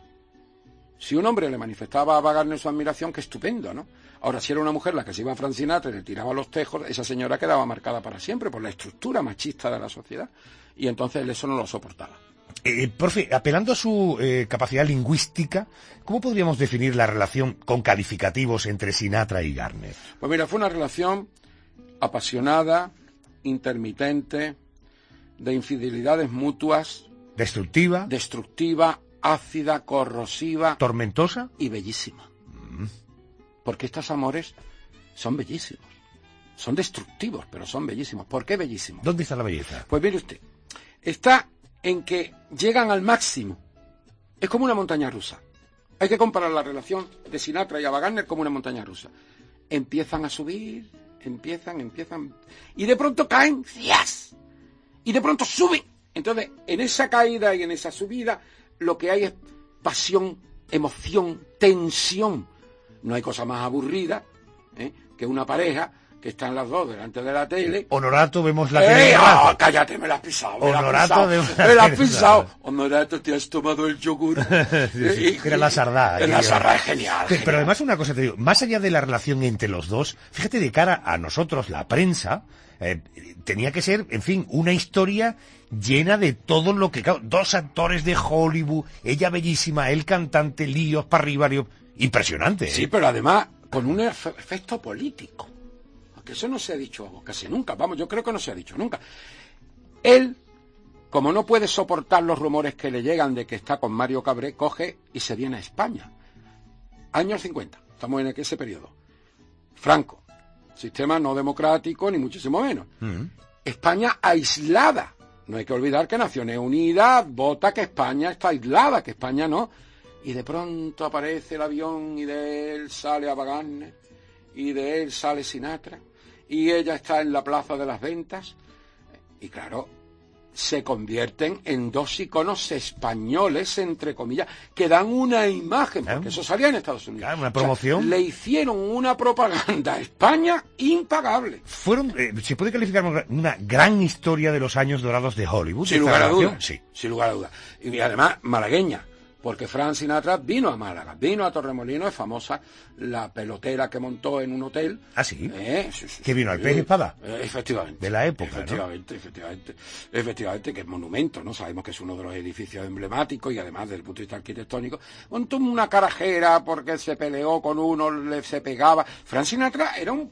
Si un hombre le manifestaba a ABBA Gardner su admiración, qué estupendo, ¿no? Ahora, si era una mujer la que se iba a Frank Sinatra y le tiraba los tejos, esa señora quedaba marcada para siempre por la estructura machista de la sociedad, y entonces él eso no lo soportaba. Eh, profe, apelando a su eh, capacidad lingüística, ¿cómo podríamos definir la relación con calificativos entre Sinatra y Gardner? Pues mira, fue una relación apasionada, intermitente, de infidelidades mutuas. ¿Destructiva? Destructiva, ácida, corrosiva. ¿Tormentosa? Y bellísima. Mm. Porque estos amores son bellísimos. Son destructivos, pero son bellísimos. ¿Por qué bellísimos? ¿Dónde está la belleza? Pues mire usted, está en que llegan al máximo. Es como una montaña rusa. Hay que comparar la relación de Sinatra y ABBA Gardner como una montaña rusa. Empiezan a subir, empiezan, empiezan, y de pronto caen, ¡cias! Y de pronto suben. Entonces, en esa caída y en esa subida, lo que hay es pasión, emoción, tensión. No hay cosa más aburrida, ¿eh?, que una pareja que están las dos delante de la tele. Honorato, vemos la tele. ¡Eh, oh, cállate, me la has pisado! Me Honorato, la has pisado. Me la has pisado. Honorato, te has tomado el yogur. Sí, sí, era la sardá. La sardá es genial, Pero genial. además una cosa te digo, más allá de la relación entre los dos, fíjate, de cara a nosotros, la prensa, eh, tenía que ser, en fin, una historia llena de todo lo que... Claro, dos actores de Hollywood, ella bellísima, él cantante, líos para arriba, líos... Impresionante. ¿eh? Sí, pero además con un efe- efecto político. Que eso no se ha dicho casi nunca. Vamos, yo creo que no se ha dicho nunca. Él, como no puede soportar los rumores que le llegan de que está con Mario Cabré, coge y se viene a España. Años cincuenta, estamos en ese periodo. Franco, sistema no democrático, ni muchísimo menos. Uh-huh. España aislada. No hay que olvidar que Naciones Unidas vota que España está aislada, que España no. Y de pronto aparece el avión y de él sale ABBA Gardner, y de él sale Sinatra, y ella está en la Plaza de las Ventas, y claro, se convierten en dos iconos españoles, entre comillas, que dan una imagen, porque eso salía en Estados Unidos. Claro, una promoción. O sea, le hicieron una propaganda a España impagable. Fueron, eh, se puede calificar una gran historia de los años dorados de Hollywood. Sin lugar a dudas, sí. Sin lugar a dudas. Y además, malagueña. Porque Frank Sinatra vino a Málaga, vino a Torremolinos, es famosa la pelotera que montó en un hotel. ¿Ah, sí? Eh, sí, sí ¿Que vino sí, al Pez Espada? Eh, efectivamente. De la época, efectivamente, ¿no? Efectivamente, efectivamente, que es monumento, ¿no? Sabemos que es uno de los edificios emblemáticos y además desde el punto de vista arquitectónico. Montó una carajera porque se peleó con uno, le, se pegaba. Frank Sinatra era un,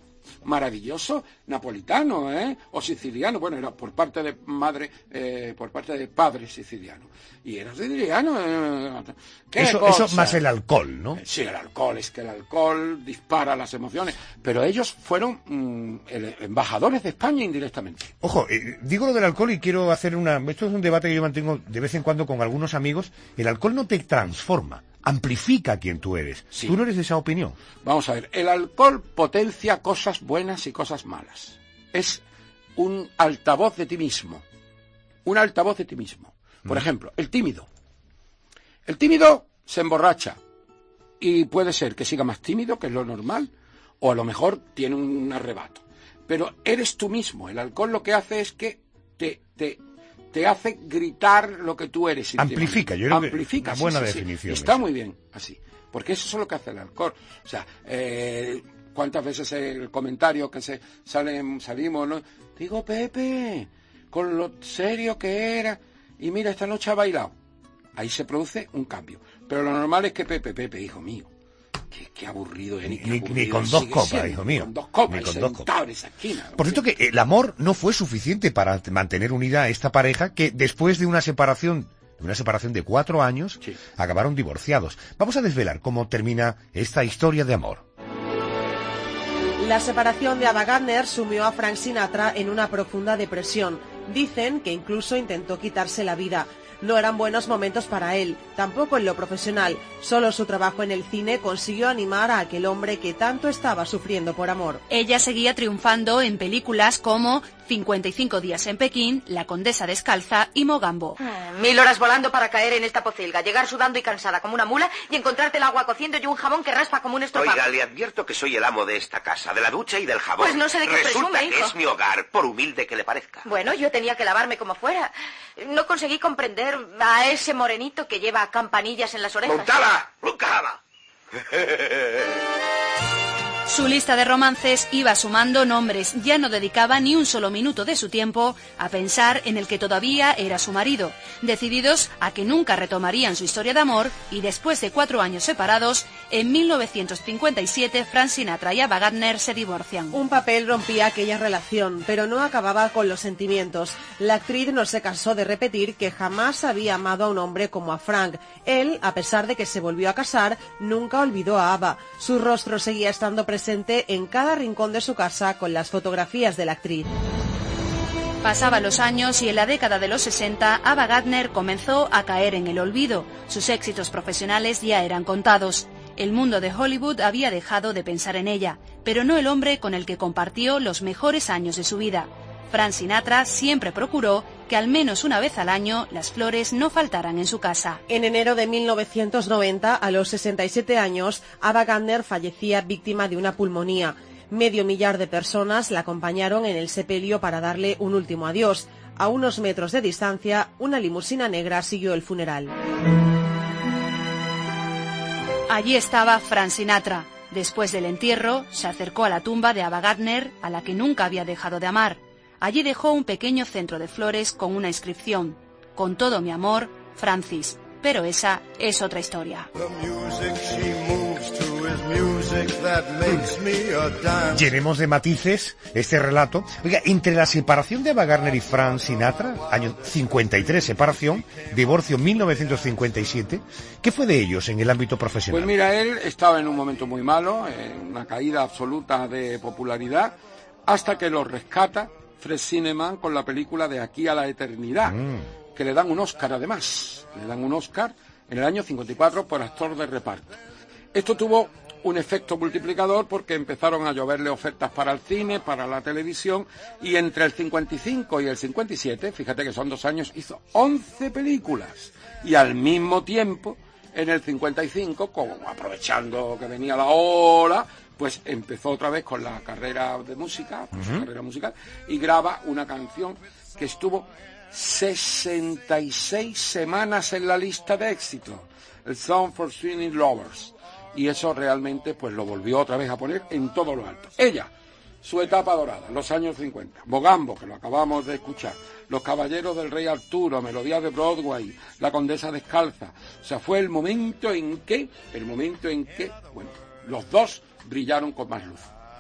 maravilloso napolitano, ¿eh? O siciliano, bueno, era por parte de madre, eh, por parte de padre siciliano. Y era siciliano. Eh, ¿qué eso, cosa? eso más el alcohol, ¿no? Sí, el alcohol, es que el alcohol dispara las emociones. Pero ellos fueron mmm, el, embajadores de España indirectamente. Ojo, eh, digo lo del alcohol y quiero hacer una... Esto es un debate que yo mantengo de vez en cuando con algunos amigos. El alcohol no te transforma, amplifica quien tú eres. Sí. ¿Tú no eres de esa opinión? Vamos a ver, el alcohol potencia cosas buenas y cosas malas. Es un altavoz de ti mismo. Un altavoz de ti mismo. Por mm. ejemplo, el tímido. El tímido se emborracha y puede ser que siga más tímido, que es lo normal, o a lo mejor tiene un arrebato. Pero eres tú mismo. El alcohol lo que hace es que te... te te hace gritar lo que tú eres. Amplifica, yo creo Amplifica, que una buena sí, sí, definición. Sí. Está muy bien así, porque eso es lo que hace el alcohol. O sea, eh, cuántas veces el comentario que se salen, salimos, ¿no? Digo, Pepe, con lo serio que era, y mira, esta noche ha bailado. Ahí se produce un cambio. Pero lo normal es que Pepe, Pepe, hijo mío, Qué, qué aburrido es, ni, ni, aburrido, ni con dos copas, siendo, hijo mío. Con dos copas, ni con y dos copas. En esa esquina, Por cierto, que el amor no fue suficiente para mantener unida a esta pareja que después de una separación, una separación de cuatro años, sí. acabaron divorciados. Vamos a desvelar cómo termina esta historia de amor. La separación de Ava Gardner sumió a Frank Sinatra en una profunda depresión. Dicen que incluso intentó quitarse la vida. No eran buenos momentos para él, tampoco en lo profesional. Solo su trabajo en el cine consiguió animar a aquel hombre que tanto estaba sufriendo por amor. Ella seguía triunfando en películas como cincuenta y cinco días en Pekín, La condesa descalza y Mogambo. Hmm, mil horas volando para caer en esta pocilga, llegar sudando y cansada como una mula y encontrarte el agua cociendo y un jabón que raspa como un estropajo. Oiga, le advierto que soy el amo de esta casa, de la ducha y del jabón. Pues no sé de qué Resulta presume, que hijo. es mi hogar, por humilde que le parezca. Bueno, yo tenía que lavarme como fuera. No conseguí comprender a ese morenito que lleva campanillas en las orejas. ¡Montala! ¡Montala! Su lista de romances iba sumando nombres, ya no dedicaba ni un solo minuto de su tiempo a pensar en el que todavía era su marido, decididos a que nunca retomarían su historia de amor, y después de cuatro años separados, en mil novecientos cincuenta y siete Frank Sinatra y Ava Gardner se divorcian. Un papel rompía aquella relación, pero no acababa con los sentimientos. La actriz no se cansó de repetir que jamás había amado a un hombre como a Frank. Él, a pesar de que se volvió a casar, nunca olvidó a Ava. Su rostro seguía estando presente en cada rincón de su casa con las fotografías de la actriz. Pasaban los años y en la década de los sesenta Ava Gardner comenzó a caer en el olvido. Sus éxitos profesionales ya eran contados. El mundo de Hollywood había dejado de pensar en ella, pero no el hombre con el que compartió los mejores años de su vida. Frank Sinatra siempre procuró que al menos una vez al año las flores no faltaran en su casa. En enero de mil novecientos noventa, a los sesenta y siete años, Ava Gardner fallecía víctima de una pulmonía. Medio millar de personas la acompañaron en el sepelio para darle un último adiós. A unos metros de distancia, una limusina negra siguió el funeral. Allí estaba Frank Sinatra. Después del entierro, se acercó a la tumba de Ava Gardner, a la que nunca había dejado de amar. Allí dejó un pequeño centro de flores con una inscripción: con todo mi amor, Francis. Pero esa es otra historia. Llenemos de matices este relato. Oiga, entre la separación de Ava Gardner y Frank Sinatra, año cincuenta y tres separación, divorcio mil novecientos cincuenta y siete, ¿qué fue de ellos en el ámbito profesional? Pues mira, él estaba en un momento muy malo, en una caída absoluta de popularidad, hasta que lo rescata Fred Zinnemann con la película De aquí a la eternidad, mm. que le dan un Oscar además, le dan un Oscar en el año cincuenta y cuatro por actor de reparto. Esto tuvo un efecto multiplicador porque empezaron a lloverle ofertas para el cine, para la televisión, y entre el cincuenta y cinco y el cincuenta y siete, fíjate que son dos años, hizo once películas, y al mismo tiempo, en el cincuenta y cinco, como aprovechando que venía la ola, pues empezó otra vez con la carrera de música, pues uh-huh. su carrera musical, y graba una canción que estuvo sesenta y seis semanas en la lista de éxito, el Song for Swinging Lovers, y eso realmente pues lo volvió otra vez a poner en todo lo alto. Ella, su etapa dorada, los años cincuenta, Mogambo, que lo acabamos de escuchar, Los Caballeros del Rey Arturo, Melodías de Broadway, La Condesa Descalza, o sea, fue el momento en que, el momento en que, bueno, los dos brillaron con más luz.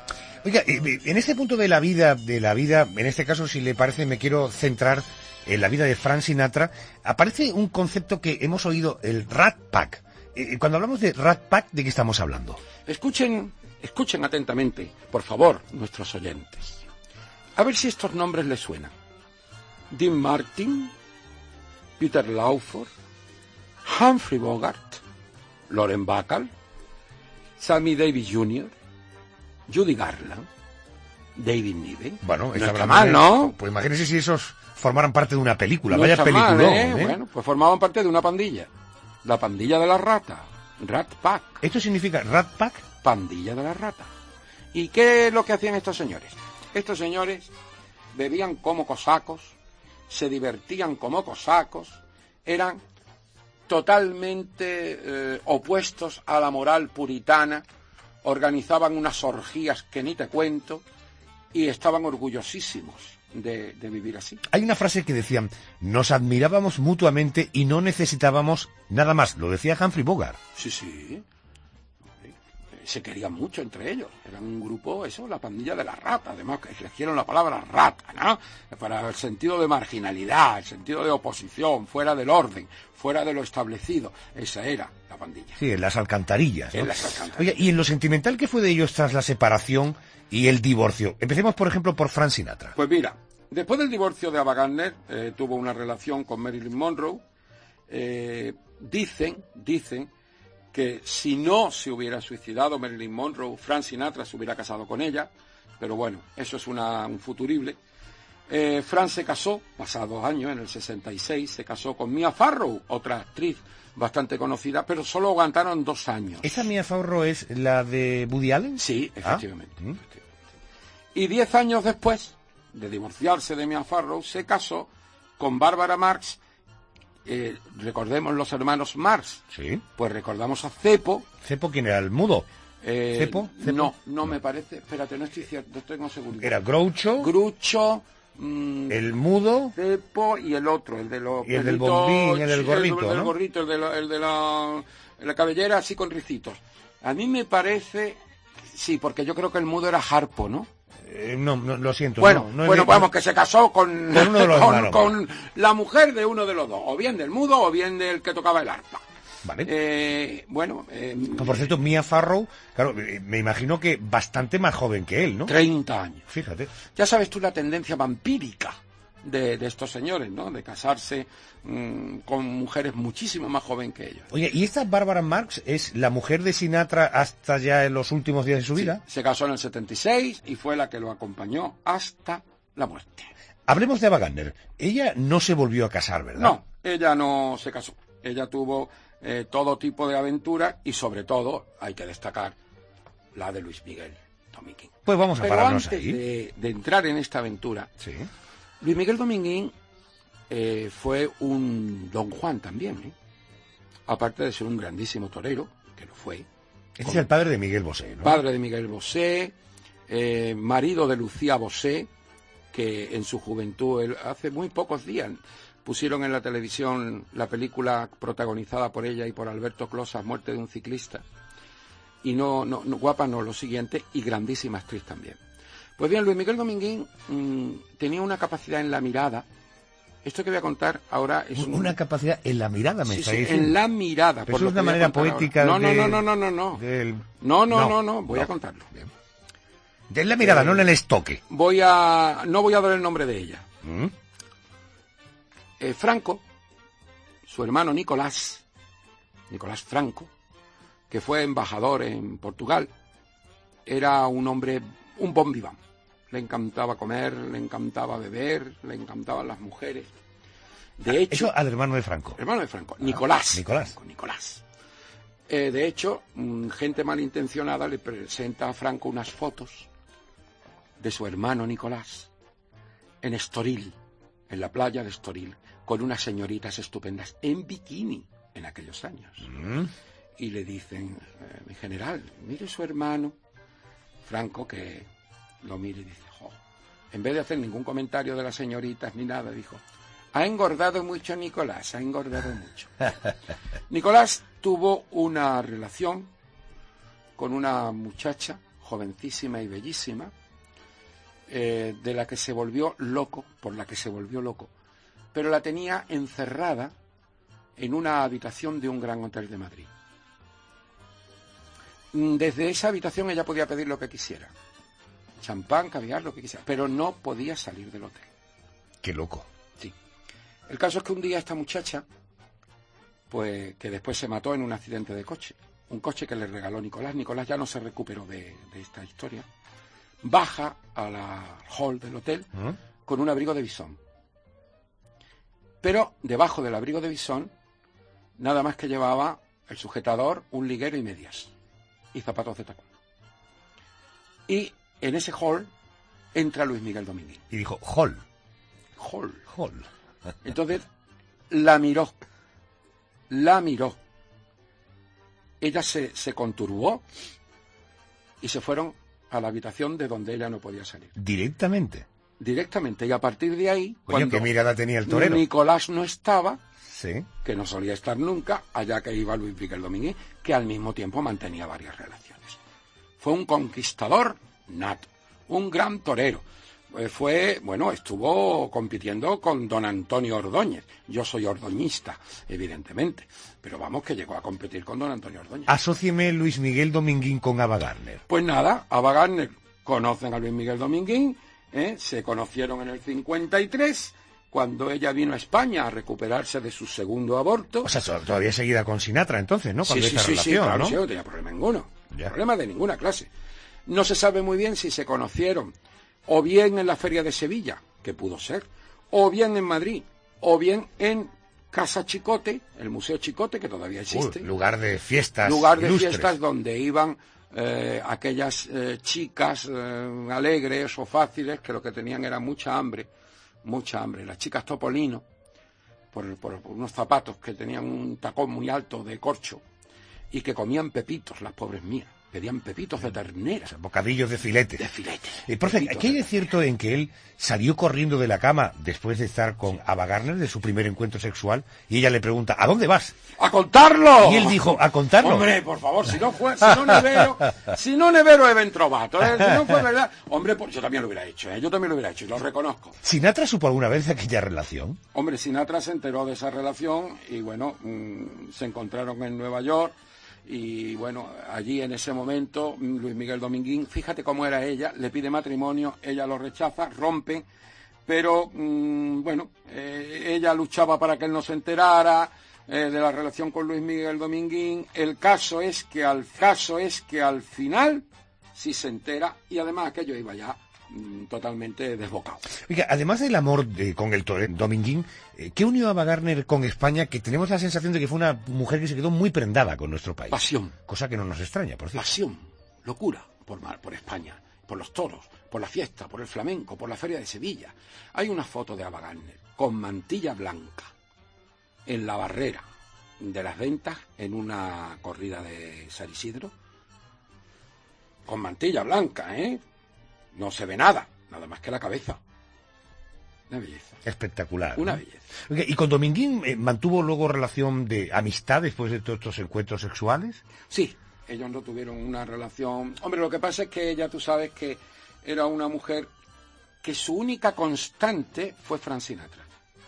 Oiga, en este punto de la vida, de la vida, en este caso, si le parece, me quiero centrar en la vida de Frank Sinatra. Aparece un concepto que hemos oído, el Rat Pack. Cuando hablamos de Rat Pack, ¿de qué estamos hablando? Escuchen, escuchen atentamente, por favor, nuestros oyentes. A ver si estos nombres les suenan. Dean Martin, Peter Lawford, Humphrey Bogart, Lauren Bacall, Sammy Davis junior, Judy Garland, David Niven. Bueno, no está está mal, ¿no? Pues imagínense si esos formaran parte de una película. No Vaya está peliculón, mal, ¿eh? ¿eh? Bueno, pues formaban parte de una pandilla. La pandilla de la rata. Rat Pack. ¿Esto significa Rat Pack? Pandilla de la rata. ¿Y qué es lo que hacían estos señores? Estos señores bebían como cosacos, se divertían como cosacos, eran totalmente eh, opuestos a la moral puritana, organizaban unas orgías que ni te cuento y estaban orgullosísimos de, de vivir así. Hay una frase que decían, nos admirábamos mutuamente y no necesitábamos nada más. Lo decía Humphrey Bogart. Sí, sí. Se querían mucho entre ellos. Eran un grupo, eso, la pandilla de la rata. Además, que eligieron la palabra rata, ¿no? Para el sentido de marginalidad, el sentido de oposición, fuera del orden, fuera de lo establecido. Esa era la pandilla. Sí, en las alcantarillas, ¿no? En las alcantarillas. Oye, y en lo sentimental, ¿qué fue de ellos tras la separación y el divorcio? Empecemos, por ejemplo, por Frank Sinatra. Pues mira, después del divorcio de Ava Gardner, eh, tuvo una relación con Marilyn Monroe. Eh, dicen, dicen... que si no se hubiera suicidado Marilyn Monroe, Frank Sinatra se hubiera casado con ella, pero bueno, eso es una, un futurible. Eh, Frank se casó, pasados años, en el sesenta y seis, se casó con Mia Farrow, otra actriz bastante conocida, pero solo aguantaron dos años. ¿Esa Mia Farrow es la de Woody Allen? Sí, efectivamente. Ah. efectivamente. Y diez años después de divorciarse de Mia Farrow, se casó con Barbara Marx. Eh, recordemos los hermanos Marx. Sí. Pues recordamos a Cepo. ¿Cepo quién era? ¿El mudo? Eh, ¿Cepo? ¿Cepo? No, no me parece. Espérate, no estoy cierto, no tengo seguridad. Era Groucho. Groucho. Mmm, el mudo. Cepo y el otro, el de los. Y el del bombín, el del gorrito, el del ¿no? gorrito, el de la, el de la, la cabellera así con ricitos. A mí me parece, sí, porque yo creo que el mudo era Harpo, ¿no? Eh, no, no, lo siento. Bueno, no, no bueno, es, vamos, que se casó con, con, uno de los con, con la mujer de uno de los dos, o bien del mudo o bien del que tocaba el arpa. Vale. Eh, bueno. Eh, Por cierto, Mia Farrow, claro, me imagino que bastante más joven que él, ¿no? treinta años. Fíjate. Ya sabes tú la tendencia vampírica de, de estos señores, ¿no? De casarse mmm, con mujeres muchísimo más jóvenes que ellos. Oye, ¿y esta Barbara Marx es la mujer de Sinatra hasta ya en los últimos días de su vida? Sí, se casó en el setenta y seis y fue la que lo acompañó hasta la muerte. Hablemos de Ava Gardner. Ella no se volvió a casar, ¿verdad? No, ella no se casó. Ella tuvo eh, todo tipo de aventuras y sobre todo, hay que destacar, la de Luis Miguel Dominguín. Pues vamos a Pero pararnos antes ahí. De, de entrar en esta aventura, sí. Luis Miguel Dominguín eh, fue un Don Juan también, ¿eh? Aparte de ser un grandísimo torero, que lo fue. Este es el padre de Miguel Bosé, ¿no? Padre de Miguel Bosé, eh, marido de Lucía Bosé, que en su juventud, él, hace muy pocos días, pusieron en la televisión la película protagonizada por ella y por Alberto Closas, Muerte de un ciclista. Y no, no, no guapa no, lo siguiente, y grandísima actriz también. Pues bien, Luis Miguel Dominguín mmm, tenía una capacidad en la mirada. Esto que voy a contar ahora es un... Una capacidad en la mirada, me sí, está sí, diciendo. en la mirada. Pero por eso lo es una que voy a manera contar poética ahora. No, de... no, no, no, no, no. Del... No, no, no, no, no, voy no. a contarlo. Bien. En la mirada, eh, no en el estoque. Voy a... No voy a dar el nombre de ella. ¿Mm? Eh, Franco, su hermano Nicolás, Nicolás Franco, que fue embajador en Portugal, era un hombre, un bon vivant. Le encantaba comer, le encantaba beber, le encantaban las mujeres. De hecho, eso al hermano de Franco. Hermano de Franco, Nicolás. Ah, Nicolás. Franco, Nicolás. Eh, de hecho, mmm, gente malintencionada le presenta a Franco unas fotos de su hermano Nicolás en Estoril, en la playa de Estoril, con unas señoritas estupendas en bikini en aquellos años. Mm. Y le dicen, eh, mi general, mire su hermano. Franco, que lo mira y dice, jo, en vez de hacer ningún comentario de las señoritas ni nada, dijo, ha engordado mucho Nicolás, ha engordado mucho. Nicolás tuvo una relación con una muchacha jovencísima y bellísima, eh, de la que se volvió loco, por la que se volvió loco, pero la tenía encerrada en una habitación de un gran hotel de Madrid. Desde esa habitación ella podía pedir lo que quisiera, champán, caviar, lo que quisiera, pero no podía salir del hotel. Qué loco. Sí. El caso es que un día esta muchacha, pues que después se mató en un accidente de coche, un coche que le regaló Nicolás, Nicolás ya no se recuperó de, de esta historia, baja a la hall del hotel ¿Mm? con un abrigo de bisón. Pero debajo del abrigo de bisón, nada más que llevaba el sujetador, un liguero y medias, y zapatos de tacón. Y en ese hall entra Luis Miguel Dominguín. Y dijo, hall. Hall. Hall. Entonces, la miró. La miró. Ella se, se conturbó y se fueron a la habitación de donde ella no podía salir. ¿Directamente? Directamente. Y a partir de ahí, Oye, cuando ¿qué mirada tenía el torero? Nicolás no estaba, sí, que no solía estar nunca, allá que iba Luis Miguel Dominguín, que al mismo tiempo mantenía varias relaciones. Fue un conquistador nato, un gran torero. Fue, bueno, estuvo compitiendo con don Antonio Ordóñez. Yo soy ordoñista, evidentemente, pero vamos, que llegó a competir con don Antonio Ordóñez. Asócieme Luis Miguel Dominguín con Ava Gardner. Pues nada, Ava Gardner, conocen a Luis Miguel Dominguín, ¿eh? Se conocieron en el cincuenta y tres, cuando ella vino a España a recuperarse de su segundo aborto. O sea, todavía seguida con Sinatra entonces, ¿no? Cuando sí, sí, esta sí, relación, sí, claro, ¿no? sí, no tenía problema ninguno, ya. problema de ninguna clase. No se sabe muy bien si se conocieron o bien en la Feria de Sevilla, que pudo ser, o bien en Madrid, o bien en Casa Chicote, el Museo Chicote, que todavía existe. Uy, lugar de fiestas Lugar de ilustres. fiestas donde iban eh, aquellas eh, chicas eh, alegres o fáciles, que lo que tenían era mucha hambre, mucha hambre. Las chicas Topolino, por, por, por unos zapatos que tenían un tacón muy alto de corcho, y que comían pepitos, las pobres mías. Pedían pepitos de ternera. Bocadillos de filete. De filete. Eh, profe, ¿qué hay de cierto en que él salió corriendo de la cama después de estar con Ava Gardner, de su primer encuentro sexual, y ella le pregunta, ¿a dónde vas? ¡A contarlo! Y él dijo, ¿a contarlo? Hombre, por favor, si no fue, si no Nevero, si no Nevero es Ventrovato, ¿eh? Si no fue verdad, hombre, pues yo también lo hubiera hecho, ¿eh? Yo también lo hubiera hecho, y lo reconozco. ¿Sinatra supo alguna vez de aquella relación? Hombre, Sinatra se enteró de esa relación, y bueno, mmm, se encontraron en Nueva York. Y bueno, allí en ese momento Luis Miguel Dominguín, fíjate cómo era ella, le pide matrimonio, ella lo rechaza, rompen, pero mmm, bueno, eh, ella luchaba para que él no se enterara eh, de la relación con Luis Miguel Dominguín. El caso es que al caso es que al final sí se entera, y además aquello iba ya mmm, totalmente desbocado. Oiga, además del amor de, con el torero Dominguín, eh, ¿qué unió a Ava Gardner con España? Que tenemos la sensación de que fue una mujer que se quedó muy prendada con nuestro país. Pasión. Cosa que no nos extraña, por cierto. Pasión, locura por, por España, por los toros, por la fiesta, por el flamenco, por la Feria de Sevilla. Hay una foto de Ava Gardner con mantilla blanca en la barrera de las ventas en una corrida de San Isidro. Con mantilla blanca, ¿eh? No se ve nada, nada más que la cabeza. Una belleza. Espectacular. Una ¿no? belleza. Okay, ¿y con Dominguín eh, mantuvo luego relación de amistad después de todos estos encuentros sexuales? Sí, ellos no tuvieron una relación. Hombre, lo que pasa es que ella, tú sabes que era una mujer que su única constante fue Frank Sinatra.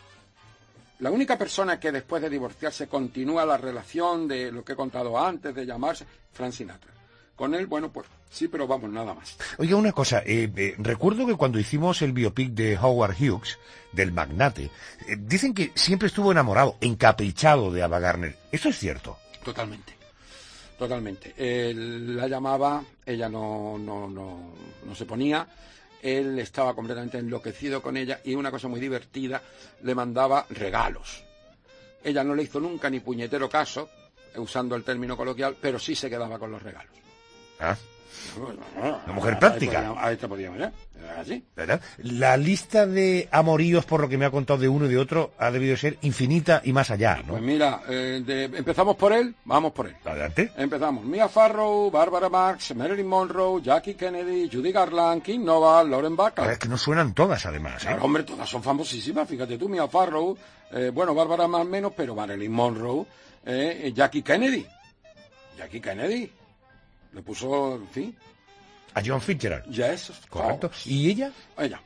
La única persona que después de divorciarse continúa la relación de lo que he contado antes, de llamarse Frank Sinatra. Con él, bueno, pues sí, pero vamos, nada más. Oiga, una cosa, eh, eh, recuerdo que cuando hicimos el biopic de Howard Hughes, del magnate, eh, dicen que siempre estuvo enamorado, encaprichado de Ava Gardner. ¿Eso es cierto? Totalmente, totalmente. Él la llamaba, ella no, no, no, no se ponía, él estaba completamente enloquecido con ella, y una cosa muy divertida, le mandaba regalos. Ella no le hizo nunca ni puñetero caso, usando el término coloquial, pero sí se quedaba con los regalos. Ah, una mujer práctica. Ahí te podíamos, ¿eh? Así. ¿Verdad? La lista de amoríos, por lo que me ha contado de uno y de otro, ha debido ser infinita y más allá, ¿no? Pues mira, eh, de, empezamos por él, vamos por él. Adelante. Empezamos. Mia Farrow, Barbara Marx, Marilyn Monroe, Jackie Kennedy, Judy Garland, Kim Novak, Lauren Bacall. Es que no suenan todas, además, ¿eh? Claro, hombre, todas son famosísimas. Fíjate tú, Mia Farrow, eh, bueno, Barbara más menos, pero Marilyn Monroe, eh, Jackie Kennedy. Jackie Kennedy. Le puso, en fin. A John Fitzgerald. Yes, of Correcto. course. ¿Y ella? Ella.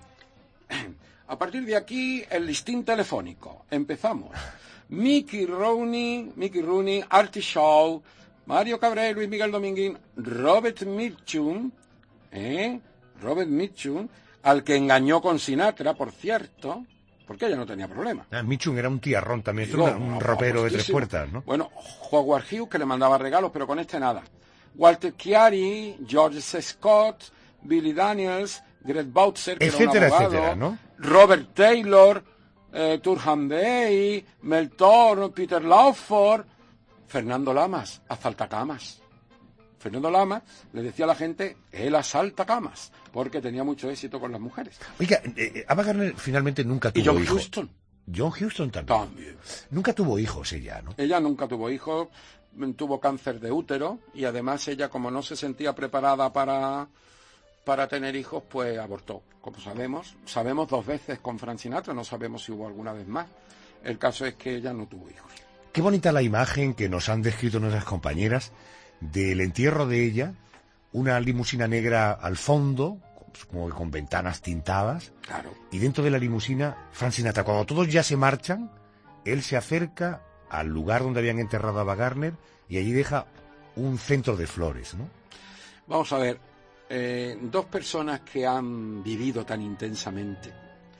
A partir de aquí, el listín telefónico. Empezamos. Mickey Rooney, Mickey Rooney, Artie Shaw, Mario Cabré, Luis Miguel Dominguín, Robert Mitchum, ¿eh? Robert Mitchum, al que engañó con Sinatra, por cierto, porque ella no tenía problema. Ah, Mitchum era un tiarrón también, Digo, un, un no, ropero de tres justísimo. puertas, ¿no? Bueno, Howard Hughes, que le mandaba regalos, pero con este nada. Walter Chiari, George C. Scott, Billy Daniels, Greg Bautzer, que Etcétera, era un abogado, etcétera, ¿no? Robert Taylor, eh, Turhan Bey, Mel Torme, Peter Lawford, Fernando Lamas, asaltacamas. Fernando Lamas le decía a la gente, él asalta camas, porque tenía mucho éxito con las mujeres. Oiga, eh, Ava Gardner finalmente nunca tuvo Y John hijos. Huston. John Huston también. También. Nunca tuvo hijos ella, ¿no? Ella nunca tuvo hijos, tuvo cáncer de útero y además ella, como no se sentía preparada para, para tener hijos, pues abortó. Como sabemos, sabemos dos veces con Frank Sinatra, no sabemos si hubo alguna vez más. El caso es que ella no tuvo hijos. Qué bonita la imagen que nos han descrito nuestras compañeras del entierro de ella, una limusina negra al fondo, como que con ventanas tintadas, Claro. y dentro de la limusina, Frank Sinatra. Cuando todos ya se marchan, él se acerca al lugar donde habían enterrado a Ava Gardner y allí deja un centro de flores, ¿no? Vamos a ver, eh, dos personas que han vivido tan intensamente,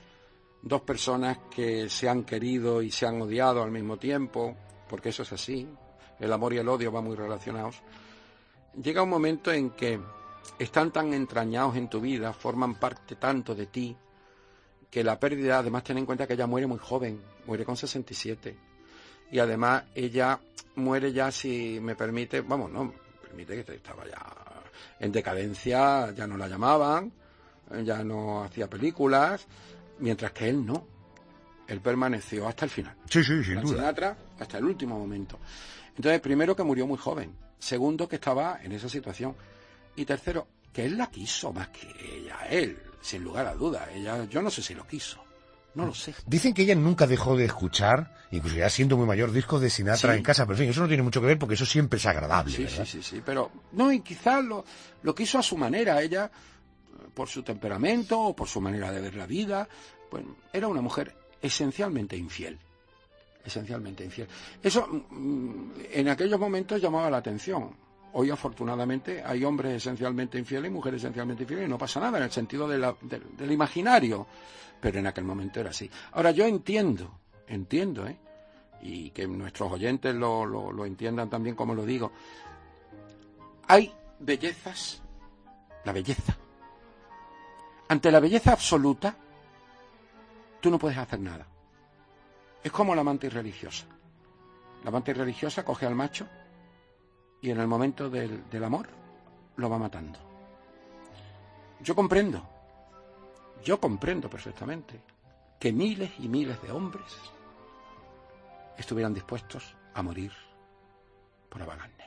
dos personas que se han querido y se han odiado al mismo tiempo, porque eso es así, el amor y el odio van muy relacionados. Llega un momento en que están tan entrañados en tu vida, forman parte tanto de ti, que la pérdida, además ten en cuenta que ella muere muy joven, muere con sesenta y siete, y además ella muere ya, si me permite, vamos, no, me permite que estaba ya en decadencia, ya no la llamaban, ya no hacía películas, mientras que él no, él permaneció hasta el final. Sí, sí, sin Frank duda. Sinatra hasta el último momento. Entonces, primero, que murió muy joven. Segundo, que estaba en esa situación. Y tercero, que él la quiso más que ella, él, sin lugar a dudas. Ella, yo no sé si lo quiso, no lo sé. Dicen que ella nunca dejó de escuchar, incluso ya siendo muy mayor, discos de Sinatra Sí. en casa, pero en fin, eso no tiene mucho que ver porque eso siempre es agradable, Sí, ¿verdad? sí, sí, sí, pero no, y quizás lo, lo quiso a su manera. Ella, por su temperamento o por su manera de ver la vida, pues era una mujer esencialmente infiel. Esencialmente infiel. Eso mm, en aquellos momentos llamaba la atención. Hoy, afortunadamente, hay hombres esencialmente infieles y mujeres esencialmente infieles y no pasa nada en el sentido de la, de, del imaginario. Pero en aquel momento era así. Ahora, yo entiendo, entiendo, ¿eh? Y que nuestros oyentes lo, lo, lo entiendan también como lo digo. Hay bellezas, la belleza. Ante la belleza absoluta, tú no puedes hacer nada. Es como la amante religiosa. La amante religiosa coge al macho y en el momento del, del amor lo va matando. Yo comprendo, yo comprendo perfectamente que miles y miles de hombres estuvieran dispuestos a morir por Ava Gardner.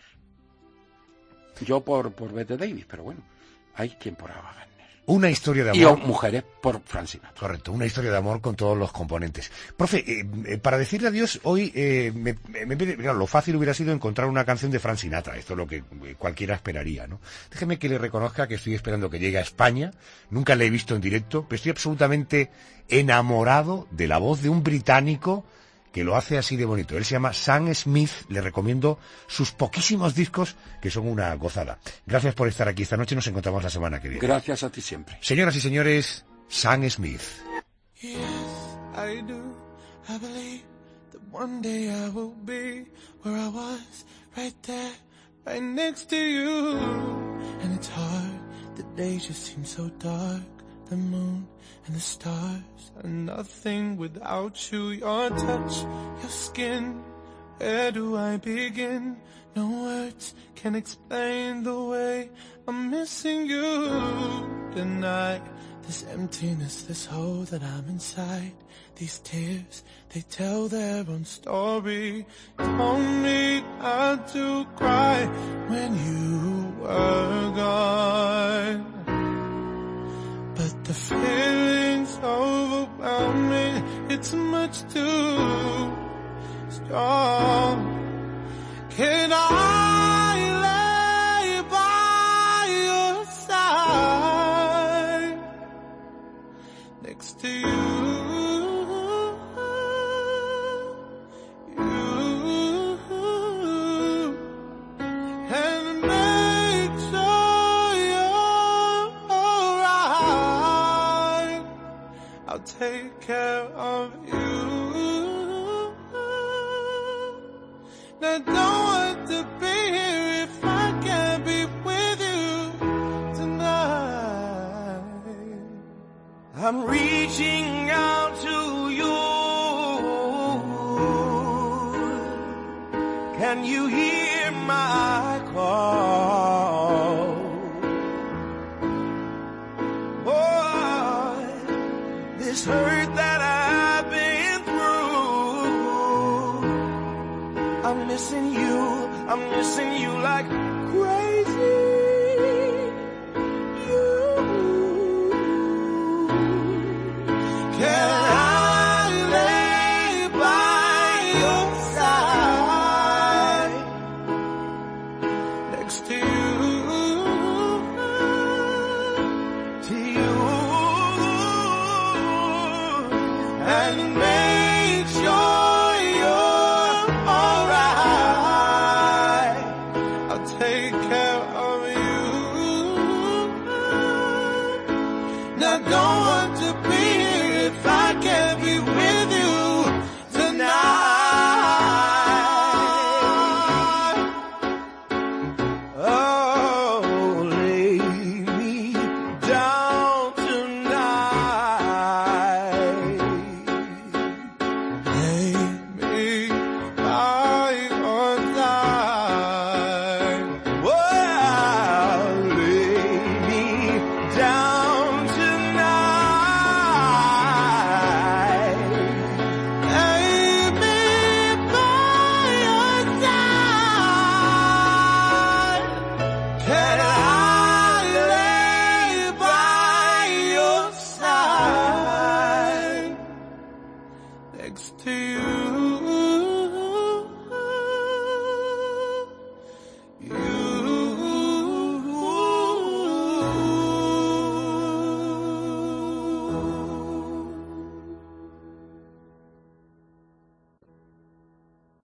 Yo por, por Bette Davis, pero bueno, hay quien por Ava Gardner. Una historia de Y amor. o mujeres por Frank Sinatra. Correcto, una historia de amor con todos los componentes. Profe, eh, eh, para decirle adiós, hoy eh, me, me, me, claro, lo fácil hubiera sido encontrar una canción de Frank Sinatra, esto es lo que eh, cualquiera esperaría, ¿no? Déjeme que le reconozca que estoy esperando que llegue a España, nunca le he visto en directo, pero estoy absolutamente enamorado de la voz de un británico que lo hace así de bonito. Él se llama Sam Smith, le recomiendo sus poquísimos discos que son una gozada. Gracias por estar aquí esta noche, nos encontramos la semana que viene. Gracias a ti siempre. Señoras y señores, Sam Smith. Yes, I do. I believe that one day I will be where I was, right there, right next to you. And it's hard, the days just seem so dark. The moon and the stars are nothing without you. Your touch, your skin, where do I begin? No words can explain the way I'm missing you tonight. This emptiness, this hole that I'm inside. These tears, they tell their own story. Don't need not to cry when you were gone. But the feeling's overwhelming, it's much too strong. Can I lay by your side? take care of you. I don't want to be here if I can't be with you tonight. I'm reaching out to you. Can you hear my call? Oh, this hurt that I've been through, I'm missing you, I'm missing you like crazy. You, can I lay by your side next to you, to you, and make sure you're alright. I'll take care of you. Now don't want to be here if I can't be with you tonight. Oh, lay me down tonight. Lay me by your side. Well, lay me down tonight. Lay me by your side. Can I lay by your side next to you?